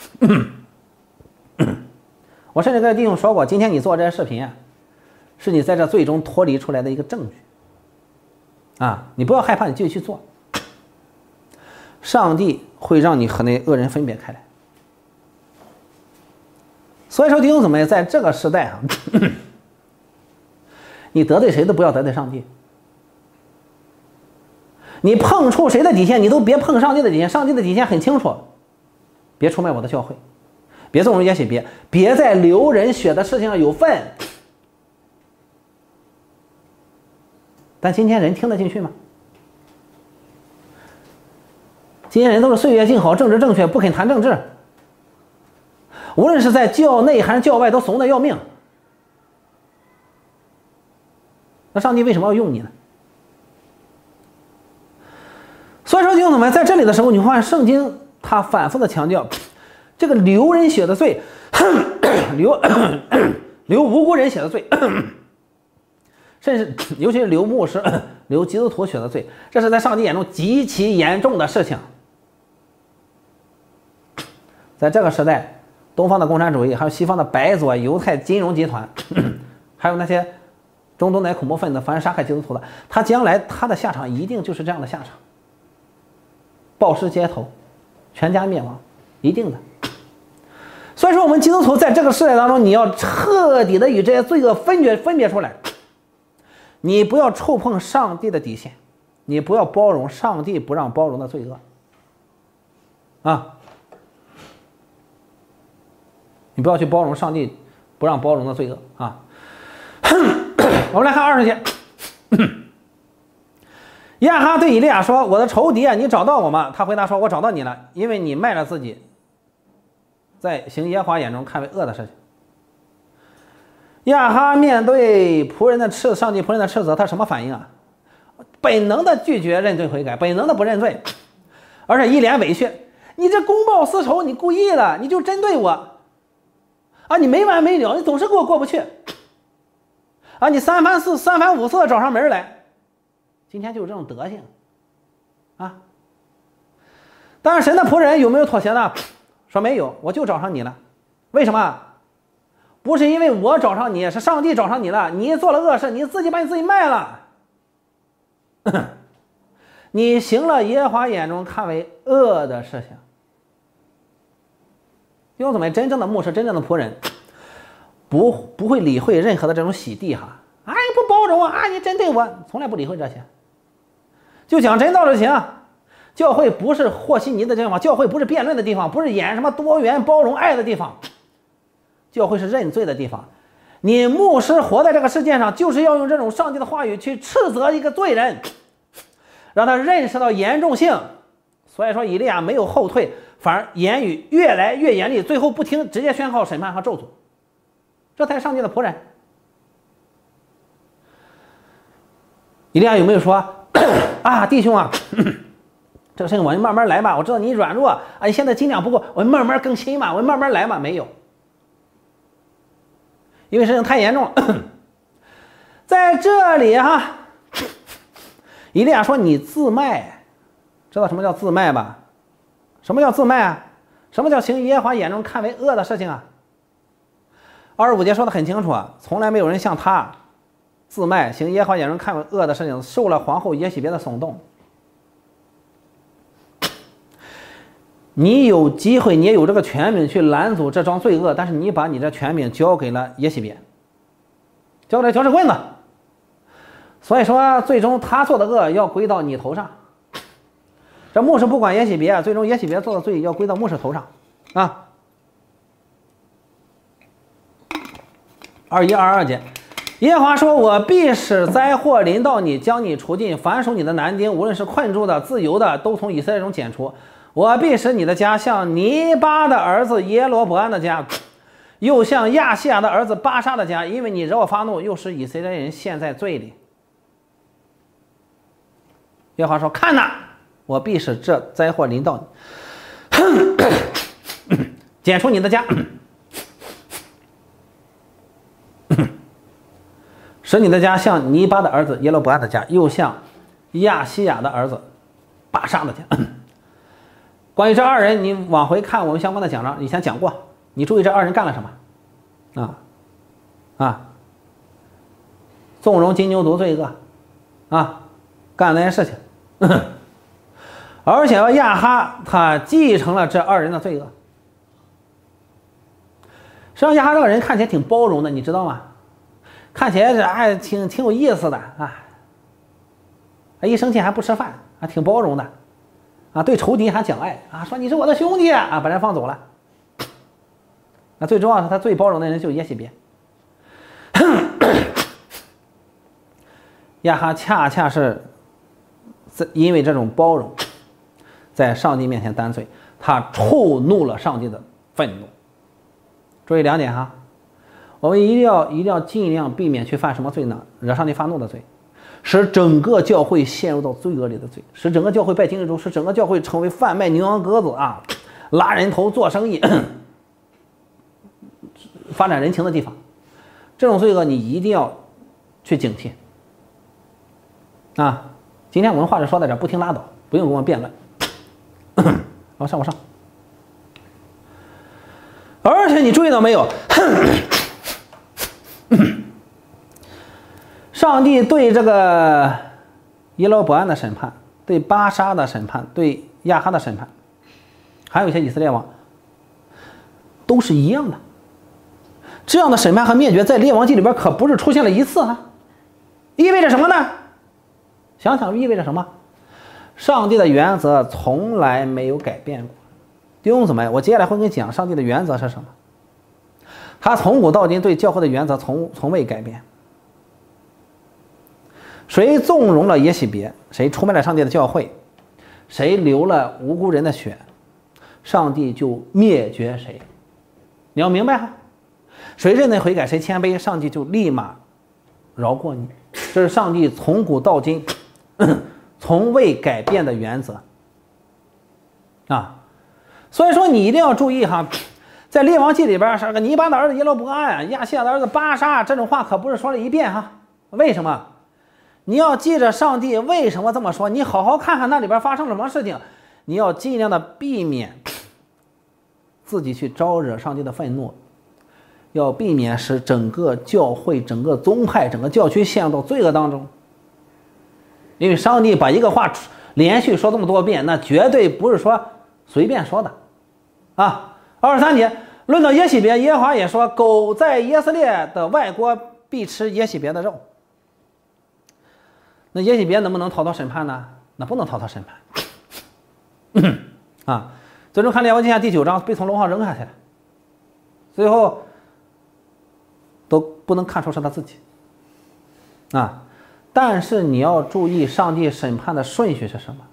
我甚至跟弟兄说过，今天你做这些视频啊，是你在这最终脱离出来的一个证据啊！你不要害怕，你继续去做，上帝会让你和那恶人分别开来。所以说弟兄姊妹，在这个时代啊，你得罪谁都不要得罪上帝，你碰触谁的底线，你都别碰上帝的底线。上帝的底线很清楚，别出卖我的教会，别纵容也许别别在流人血的事情上有份。但今天人听得进去吗？今天人都是岁月静好，政治正确，不肯谈政治，无论是在教内还是教外都怂得要命。那上帝为什么要用你呢？所以说弟兄姊妹，在这里的时候，你会发现圣经他反复的强调这个流人血的罪，流流无辜人血的罪，甚至尤其是流牧师、流基督徒血的罪，这是在上帝眼中极其严重的事情。在这个时代，东方的共产主义，还有西方的白左犹太金融集团，还有那些中东的恐怖分子，凡是杀害基督徒的，他将来他的下场一定就是这样的下场，暴尸街头，全家灭亡，一定的。所以说我们基督徒在这个时代当中，你要彻底的与这些罪恶分别分别出来，你不要触碰上帝的底线，你不要包容上帝不让包容的罪恶啊，你不要去包容上帝不让包容的罪恶啊。我们来看二十节，亚哈对以利亚说：“我的仇敌啊，你找到我吗？”他回答说：“我找到你了，因为你卖了自己，在行耶和华眼中看为恶的事情。”亚哈面对仆人的斥上帝仆人的斥责，他什么反应啊？本能的拒绝认罪悔改，本能的不认罪，而且一脸委屈：“你这公报私仇，你故意的，你就针对我啊！你没完没了，你总是跟我过不去啊！你三番四三番五次的找上门来，今天就是这种德行啊！”但是神的仆人有没有妥协呢？说没有，我就找上你了。为什么？不是因为我找上你，是上帝找上你了。你做了恶事，你自己把你自己卖了，你行了耶和华眼中看为恶的事情。弟兄姊妹，真正的牧师，真正的仆人，不不会理会任何的这种洗地哈，啊，你不包容我啊，你针对我，从来不理会这些，就讲真道就行。教会不是和稀泥的地方，教会不是辩论的地方，不是演什么多元包容爱的地方。教会是认罪的地方，你牧师活在这个世界上，就是要用这种上帝的话语去斥责一个罪人，让他认识到严重性。所以说以利亚没有后退，反而言语越来越严厉，最后不听，直接宣告审判和咒诅，这才是上帝的仆人。以利亚有没有说啊，弟兄啊，这个事情我们慢慢来吧，我知道你软弱啊，你现在斤两不够，我们慢慢更新嘛，我们慢慢来嘛？没有，因为事情太严重了。在这里哈，以利亚说你自卖，知道什么叫自卖吧？什么叫自卖啊？什么叫行耶和华眼中看为恶的事情啊？ 二十五节说的很清楚啊，从来没有人像他自卖，行耶和华眼中看恶的事情，受了皇后耶洗别的耸动。你有机会，你也有这个权柄去拦阻这桩罪恶，但是你把你这权柄交给了耶洗别，交给了搅屎棍子。所以说，最终他做的恶要归到你头上。这牧师不管耶洗别，最终耶洗别做的罪要归到牧师头上啊。二一二二节，耶和华说：“我必使灾祸临到你，将你除尽，凡属你的男丁，无论是困住的、自由的，都从以色列中剪除。我必使你的家像尼巴的儿子耶罗伯安的家，又像亚细亚的儿子巴沙的家，因为你惹我发怒，又使以色列人陷在罪里。”耶和华说：“看哪，我必使这灾祸临到你，剪除你的家。”使你的家像尼巴的儿子耶罗伯安的家，又像亚西亚的儿子巴沙的家。关于这二人，你往回看我们相关的讲章，以前讲过。你注意这二人干了什么？啊啊，纵容金牛犊罪恶，啊，干那些事情。而且亚哈他继承了这二人的罪恶。实际上，亚哈这个人看起来挺包容的，你知道吗？看起来是哎，挺挺有意思的啊！一生气还不吃饭，还挺包容的，啊，对仇敌还讲爱啊，说你是我的兄弟啊，把人放走了。那最重要的是，他最包容的人就是耶洗别。亚哈恰恰是因为这种包容，在上帝面前担罪，他触怒了上帝的愤怒。注意两点哈。我们一定要一定要尽量避免去犯什么罪呢？惹上帝发怒的罪，使整个教会陷入到罪恶里的罪，使整个教会拜金日主，使整个教会成为贩卖牛羊鸽子啊、拉人头做生意、发展人情的地方。这种罪恶你一定要去警惕啊！今天我们话就说在这，不听拉倒，不用跟我辩论。往上往上，而且你注意到没有？上帝对这个耶罗伯安的审判，对巴沙的审判，对亚哈的审判，还有一些以色列王，都是一样的。这样的审判和灭绝在列王记里边可不是出现了一次啊，意味着什么呢？想想意味着什么？上帝的原则从来没有改变过。弟兄姊妹，我接下来会跟你讲上帝的原则是什么。他从古到今对教会的原则从从未改变。谁纵容了耶洗别，谁出卖了上帝的教会，谁流了无辜人的血，上帝就灭绝谁。你要明白哈，谁认内悔改，谁谦卑，上帝就立马饶过你。这是上帝从古到今从未改变的原则啊。所以说你一定要注意哈，在列王记里边，这个尼巴的儿子耶罗伯安、亚细亚的儿子巴沙，这种话可不是说了一遍哈。为什么？你要记着上帝为什么这么说，你好好看看那里边发生什么事情，你要尽量的避免自己去招惹上帝的愤怒，要避免使整个教会、整个宗派、整个教区陷入到罪恶当中。因为上帝把一个话连续说这么多遍，那绝对不是说随便说的啊。二十三节，论到耶洗别，耶和华也说，狗在以色列的外郭必吃耶洗别的肉。那耶洗别能不能逃脱审判呢？那不能逃脱审判啊。最终看列王记下第九章，被从楼上扔下去了，最后都不能看出是他自己啊。但是你要注意上帝审判的顺序是什么。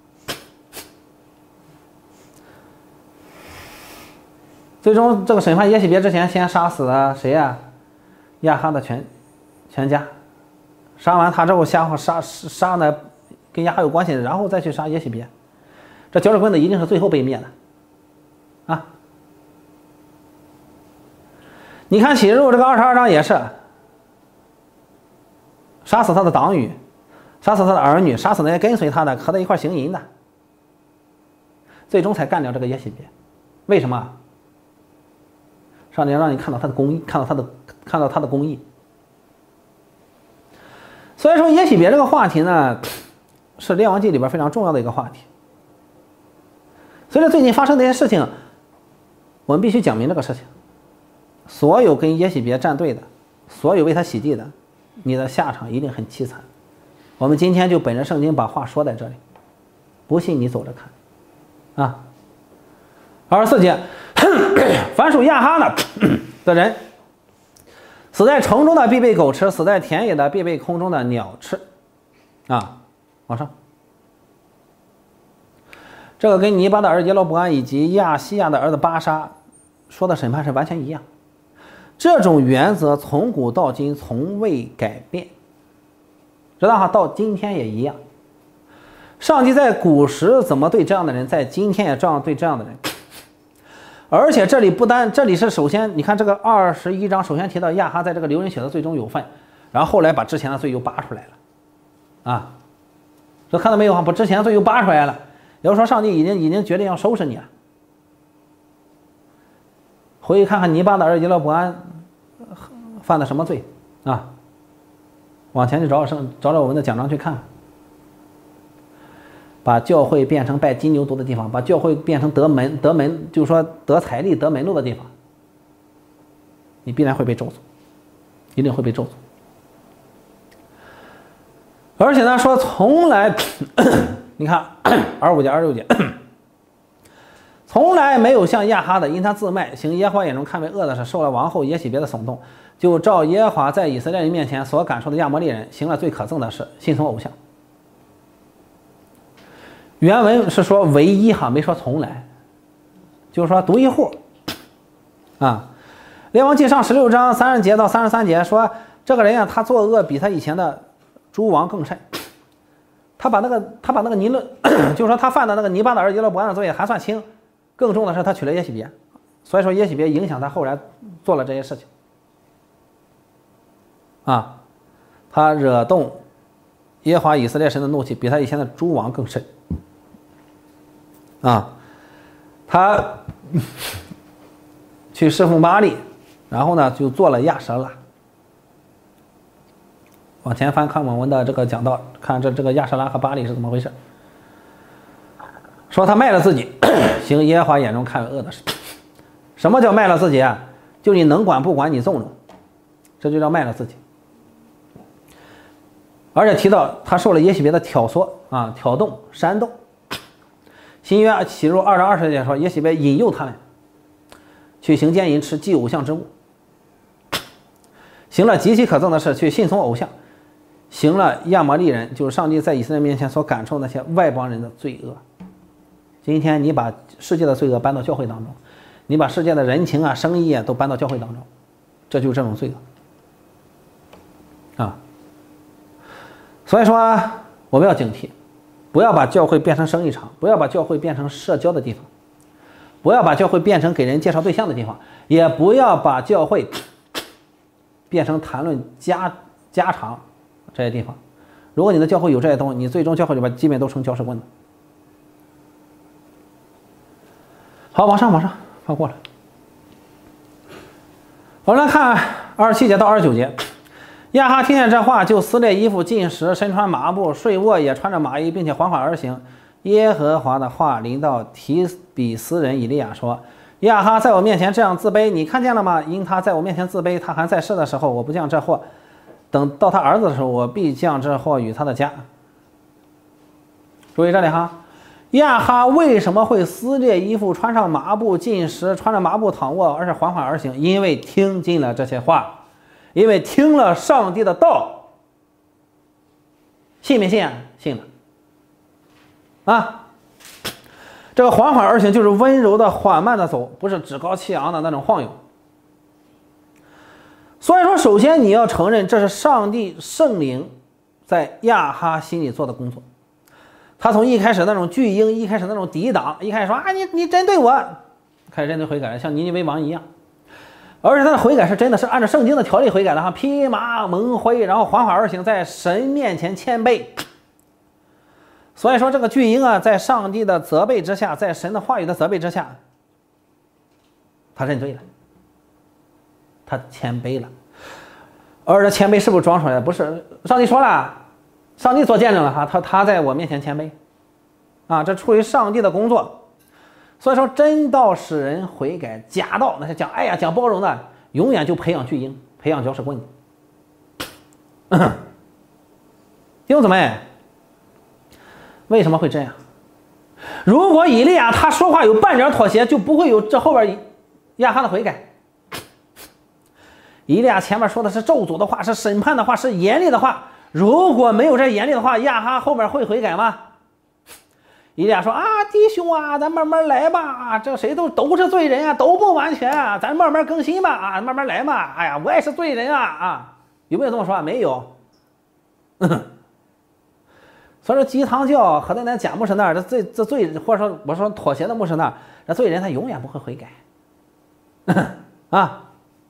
最终这个审判耶洗别之前，先杀死了谁呀、啊？亚哈的全全家。杀完他之后，下杀杀呢跟亚哈有关系，然后再去杀耶洗别。这搅屎棍子一定是最后被灭的啊！你看启示录这个二十二章也是杀死他的党羽，杀死他的儿女，杀死那些跟随他的和他一块行淫的，最终才干掉这个耶洗别。为什么？上帝要让你看到他的公义，看到他的看到他的公义。所以说耶洗别这个话题呢，是列王记里边非常重要的一个话题。随着最近发生的一些事情，我们必须讲明这个事情。所有跟耶洗别站队的，所有为他洗地的，你的下场一定很凄惨。我们今天就本着圣经把话说在这里，不信你走着看啊。二十四节，凡属亚哈的的人，死在城中的必被狗吃，死在田野的必被空中的鸟吃。啊，往上。这个跟尼巴的儿子耶罗伯安以及亚西亚的儿子巴沙说的审判是完全一样。这种原则从古到今从未改变，知道哈？到今天也一样。上帝在古时怎么对这样的人，在今天也照样对这样的人。而且这里不单，这里是首先，你看这个二十一章，首先提到亚哈在这个流人血的罪中有份，然后后来把之前的罪又扒出来了，啊，这看到没有啊？把之前的罪又扒出来了，也就是说上帝已经已经决定要收拾你了。回去看看尼巴的儿子耶罗伯安犯的什么罪啊？往前去找找找找我们的奖章去看。把教会变成拜金牛犊的地方，把教会变成得门得门，就是说得财力得门路的地方，你必然会被咒诅，一定会被咒诅。而且呢，说从来，你看二十五节、二十六节，从来没有像亚哈的，因他自卖，行耶和华眼中看为恶的事，受了王后耶洗别的耸动，就照耶和华在以色列人面前所感受的亚摩利人，行了最可憎的事，信从偶像。原文是说唯一哈，没说从来，就是说独一户啊。列王记上十六章三十节到三十三节说，这个人呀、啊，他作恶比他以前的诸王更甚。他把那个他把那个尼勒，就是说他犯的那个尼巴的儿子耶罗伯安的罪还算轻，更重的是他娶了耶洗别，所以说耶洗别影响他后来做了这些事情啊，他惹动耶和华以色列神的怒气，比他以前的诸王更甚。啊，他去侍奉巴力，然后呢就做了亚舍拉。往前翻看我们的这个讲道，看这这个亚舍拉和巴力是怎么回事。说他卖了自己，行耶和华眼中看为恶的事。什么叫卖了自己啊？就你能管不管，你纵容，这就叫卖了自己。而且提到他受了耶洗别的挑唆啊、挑动、煽动。新约启示录二章二十节说，耶洗别引诱他们去行奸淫，吃祭偶像之物，行了极其可憎的事，去信从偶像，行了亚摩利人，就是上帝在以色列面前所感受那些外邦人的罪恶。今天你把世界的罪恶搬到教会当中，你把世界的人情啊、生意啊都搬到教会当中，这就是这种罪恶啊。所以说我们要警惕，不要把教会变成生意场，不要把教会变成社交的地方，不要把教会变成给人介绍对象的地方，也不要把教会变成谈论家家常这些地方。如果你的教会有这些东西，你最终教会里边基本都成搅屎棍了。好，往上往上放过了。我们来看二十七节到二十九节。亚哈听见这话，就撕裂衣服进食，身穿麻布，睡卧也穿着麻衣，并且缓缓而行。耶和华的话临到提比斯人以利亚说，亚哈在我面前这样自卑，你看见了吗？因他在我面前自卑，他还在世的时候，我不降这祸，等到他儿子的时候，我必降这祸与他的家。注意这里哈，亚哈为什么会撕裂衣服，穿上麻布进食，穿着麻布躺卧，而且缓缓而行？因为听进了这些话，因为听了上帝的道。信没信啊？信了啊。这个缓缓而行就是温柔的缓慢的走，不是趾高气扬的那种晃悠。所以说首先你要承认这是上帝圣灵在亚哈心里做的工作。他从一开始那种巨婴，一开始那种抵挡，一开始说啊你你针对我，开始认真悔改了，像尼尼微王一样。而且他的悔改是真的是按照圣经的条例悔改的哈，披麻蒙灰，然后缓缓而行，在神面前谦卑。所以说这个巨婴啊，在上帝的责备之下，在神的话语的责备之下，他认罪了，他谦卑了。 而这谦卑是不是装出来的？不是，上帝说了，上帝做见证了哈，他他在我面前谦卑，啊，这出于上帝的工作。所以说，真道使人悔改，假道那是讲爱呀、讲包容的，永远就培养巨婴，培养搅屎棍。弟兄姊妹，为什么会这样？如果以利亚他说话有半点妥协，就不会有这后边亚哈的悔改。以利亚前面说的是咒诅的话，是审判的话，是严厉的话。如果没有这严厉的话，亚哈后面会悔改吗？以利亚说啊，弟兄啊，咱慢慢来吧，这谁都都是罪人啊，都不完全啊，咱慢慢更新吧，啊，慢慢来嘛。哎呀，我也是罪人啊，啊，有没有这么说？没有。所以说鸡汤教和在那假牧师那儿，这罪这罪，或者说我说妥协的牧师那儿，这罪人他永远不会悔改。啊。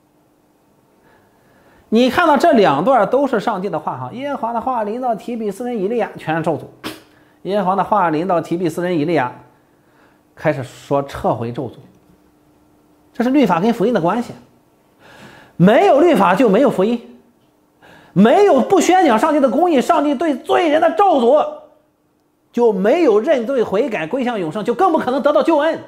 你看到这两段都是上帝的话哈，耶和华的话临到提比斯人以利亚，全是咒诅；耶和华的话临到提比斯人以利亚，开始说撤回咒诅。这是律法跟福音的关系，没有律法就没有福音，没有不宣讲上帝的公义，上帝对罪人的咒诅，就没有认罪悔改归向永生，就更不可能得到救恩。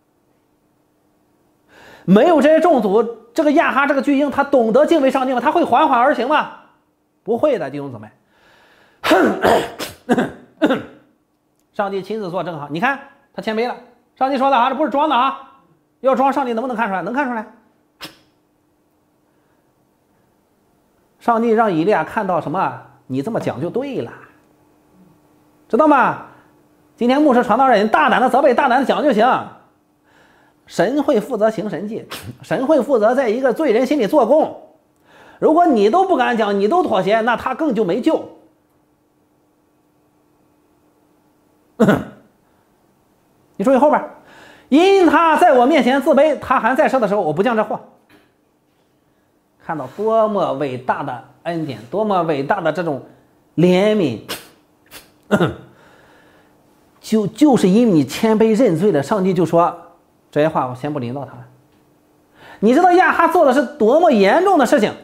没有这些咒诅，这个亚哈这个巨婴他懂得敬畏上帝吗？他会缓缓而行吗？不会的，弟兄姊妹。上帝亲自作证哈，你看他谦卑了。上帝说的啊，这不是装的啊，要装上帝能不能看出来？能看出来。上帝让以利亚看到什么？你这么讲就对了，知道吗？今天牧师传道人大胆的责备，大胆的讲就行。神会负责行神迹，神会负责在一个罪人心里做工。如果你都不敢讲，你都妥协，那他更就没救。你注意后边，因他在我面前自卑，他还在世的时候，我不降这祸。看到多么伟大的恩典，多么伟大的这种怜悯，就就是因为你谦卑认罪了，上帝就说这些话我先不临到他了。你知道亚哈做的是多么严重的事情，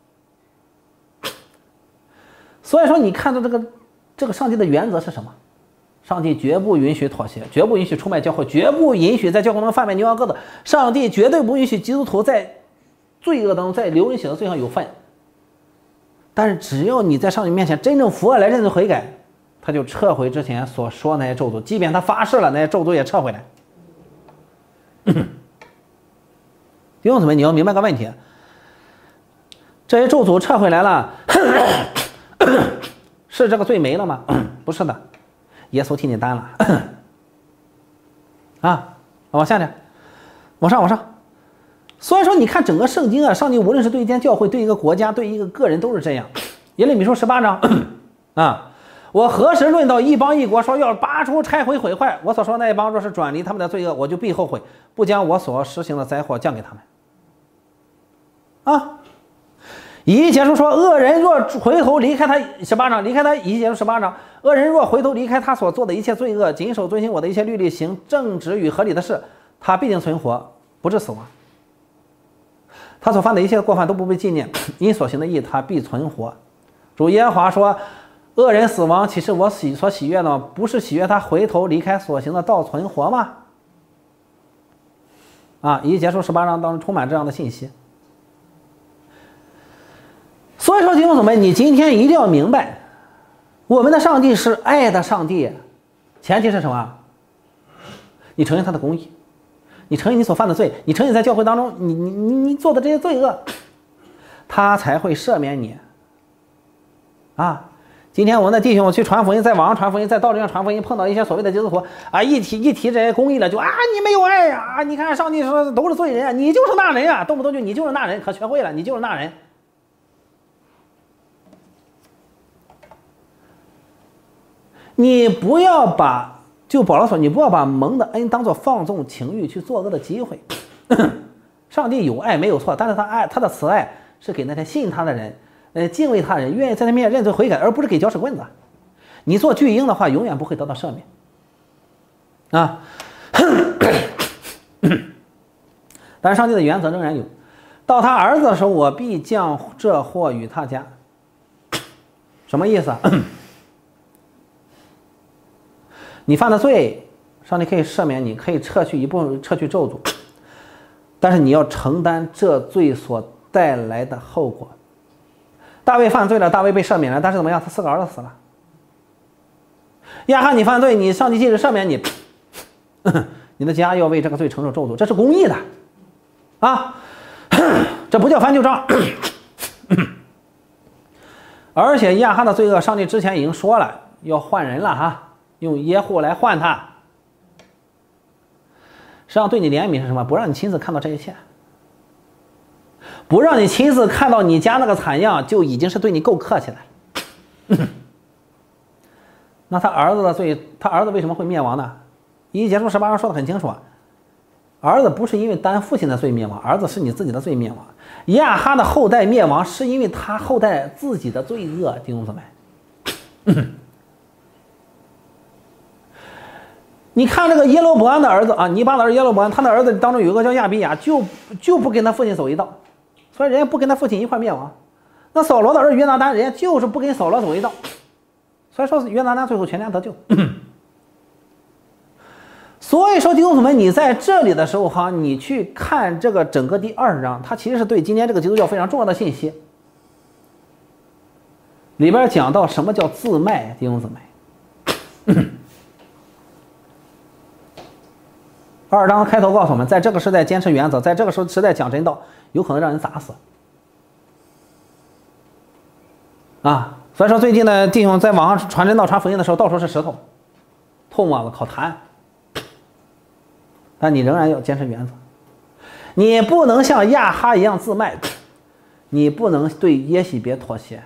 所以说你看到这个这个上帝的原则是什么？上帝绝不允许妥协，绝不允许出卖教会，绝不允许在教会中贩卖牛羊鸽子。上帝绝对不允许基督徒在罪恶当中，在流人血的罪上有份。但是只要你在上帝面前真正伏恶来认罪悔改，他就撤回之前所说那些咒诅，即便他发誓了，那些咒诅也撤回来。弟兄姊妹，你要明白个问题，这些咒诅撤回来了，是这个罪没了吗？不是的，耶稣替你担了。啊，往下点，往上往上。所以说你看整个圣经啊，上帝无论是对一间教会，对一个国家，对一个个人都是这样。耶利米书十八章啊，我何时论到一邦一国，说要拔出拆毁毁坏，我所说那一邦若是转离他们的罪恶，我就必后悔，不将我所实行的灾祸降给他们。啊，以西结书说，恶人若回头离开他，十八章离开他，以西结书十八章，恶人若回头离开他所做的一切罪恶，谨守遵行我的一切律例，行正直与合理的事，他必定存活，不致死亡。他所犯的一切过犯都不被纪念，因所行的义，他必存活。主耶和华说，恶人死亡，岂是我喜所喜悦的吗？不是喜悦他回头离开所行的道存活吗？啊，以西结书十八章当中充满这样的信息。所以说，弟兄姊妹，你今天一定要明白，我们的上帝是爱的上帝，前提是什么？你承认他的公义，你承认你所犯的罪，你承认在教会当中你你你你做的这些罪恶，他才会赦免你。啊，今天我们的弟兄去传福音，在网上传福音，在道路上传福音，碰到一些所谓的基督徒啊，一提一提这些公义了，就啊你没有爱呀，啊你看上帝说都是罪人，你就是那人啊，动不动就你就是那人，可学会了，你就是那人。你不要把，就保罗说，你不要把蒙的恩当作放纵情欲去作恶的机会。上帝有爱没有错，但是他爱他的慈爱是给那些信他的人，呃，敬畏他的人，愿意在他面前认罪悔改，而不是给搅屎棍子。你做巨婴的话，永远不会得到赦免。啊，但是上帝的原则仍然有。 到他儿子的时候，我必将这祸与他家。什么意思啊？你犯的罪，上帝可以赦免你，可以撤去一部分，撤去咒诅，但是你要承担这罪所带来的后果。大卫犯罪了，大卫被赦免了，但是怎么样？他四个儿子死了。亚哈你犯罪，你上帝即使赦免你，你的家要为这个罪承受咒诅，这是公义的啊，这不叫翻旧账。而且亚哈的罪恶，上帝之前已经说了，要换人了哈，用耶户来换他。实际上对你怜悯是什么？不让你亲自看到这一切，不让你亲自看到你家那个惨样，就已经是对你够客气了。那他儿子的罪，他儿子为什么会灭亡呢？一节书十八章说的很清楚，儿子不是因为担父亲的罪灭亡，儿子是你自己的罪灭亡。亚哈的后代灭亡是因为他后代自己的罪恶，弟兄姊妹。你看这个耶罗伯安的儿子啊，尼巴的儿子耶罗伯安，他的儿子当中有一个叫亚比亚，就就不跟他父亲走一道，所以人家不跟他父亲一块灭亡。那扫罗的儿子约拿单，人家就是不跟扫罗走一道，所以说约拿单最后全家得救。所以说弟兄姊妹，你在这里的时候哈，你去看这个整个第二十章，它其实是对今天这个基督教非常重要的信息。里边讲到什么叫自卖，弟兄姊妹。二章开头告诉我们，在这个时代坚持原则，在这个时代讲真道，有可能让人砸死。啊，所以说最近呢，弟兄在网上传真道、传福音的时候，到处是石头、唾沫子、烤痰。但你仍然要坚持原则，你不能像亚哈一样自卖，你不能对耶洗别妥协。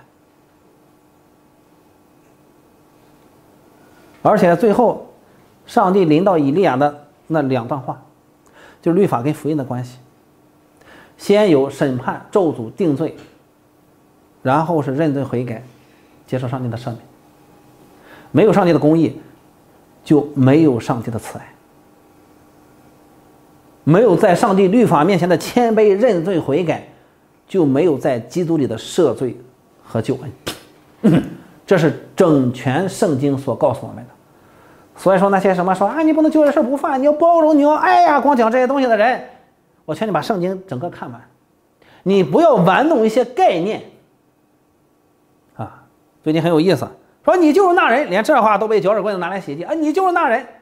而且最后，上帝临到以利亚的那两段话，就是律法跟福音的关系。先有审判、咒诅、定罪，然后是认罪悔改，接受上帝的赦免。没有上帝的公义，就没有上帝的慈爱。没有在上帝律法面前的谦卑认罪悔改，就没有在基督里的赦罪和救恩。这是整全圣经所告诉我们的。所以说那些什么说啊你不能就这事不犯，你要包容，你要哎呀光讲这些东西的人，我劝你把圣经整个看完，你不要玩弄一些概念啊。最近很有意思，说你就是那人，连这话都被脚趾棍子拿来洗地啊，你就是那人。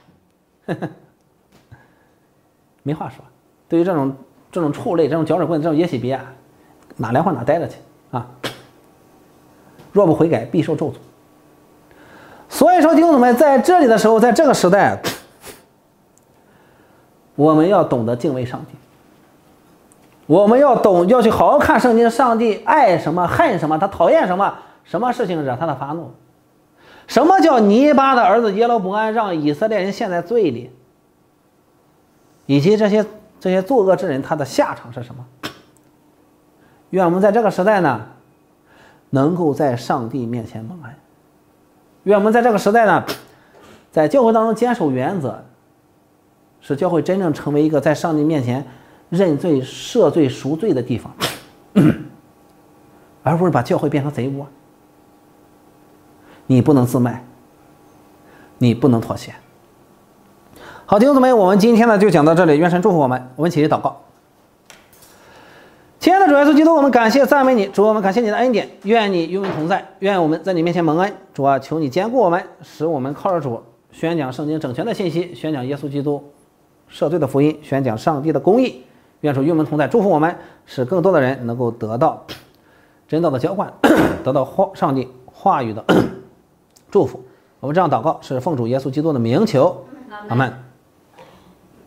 没话说，对于这种这种畜类、这种脚趾棍、这种耶洗别啊，哪凉快哪待着去啊！若不悔改，必受咒诅。所以说，弟兄姊妹，在这里的时候，在这个时代，我们要懂得敬畏上帝，我们要懂，要去好好看圣经。上帝爱什么，恨什么，他讨厌什么，什么事情惹他的发怒？什么叫尼巴的儿子耶罗伯安让以色列人陷在罪里？以及这些这些作恶之人，他的下场是什么？愿我们在这个时代呢，能够在上帝面前蒙恩。愿我们在这个时代呢，在教会当中坚守原则，使教会真正成为一个在上帝面前认罪、赦罪、赎罪的地方，而不是把教会变成贼窝。你不能自卖，你不能妥协。好，弟兄姊妹，我们今天呢就讲到这里，愿神祝福我们。我们起立祷告。亲爱的主耶稣基督，我们感谢赞美你，主，我们感谢你的恩典，愿你与我们同在，愿我们在你面前蒙恩。主啊，求你坚固我们，使我们靠着主宣讲圣经整全的信息，宣讲耶稣基督赦罪的福音，宣讲上帝的公义。愿主与我们同在，祝福我们，使更多的人能够得到真道的浇灌，得到话上帝话语的祝福。我们这样祷告是奉主耶稣基督的名求，阿们。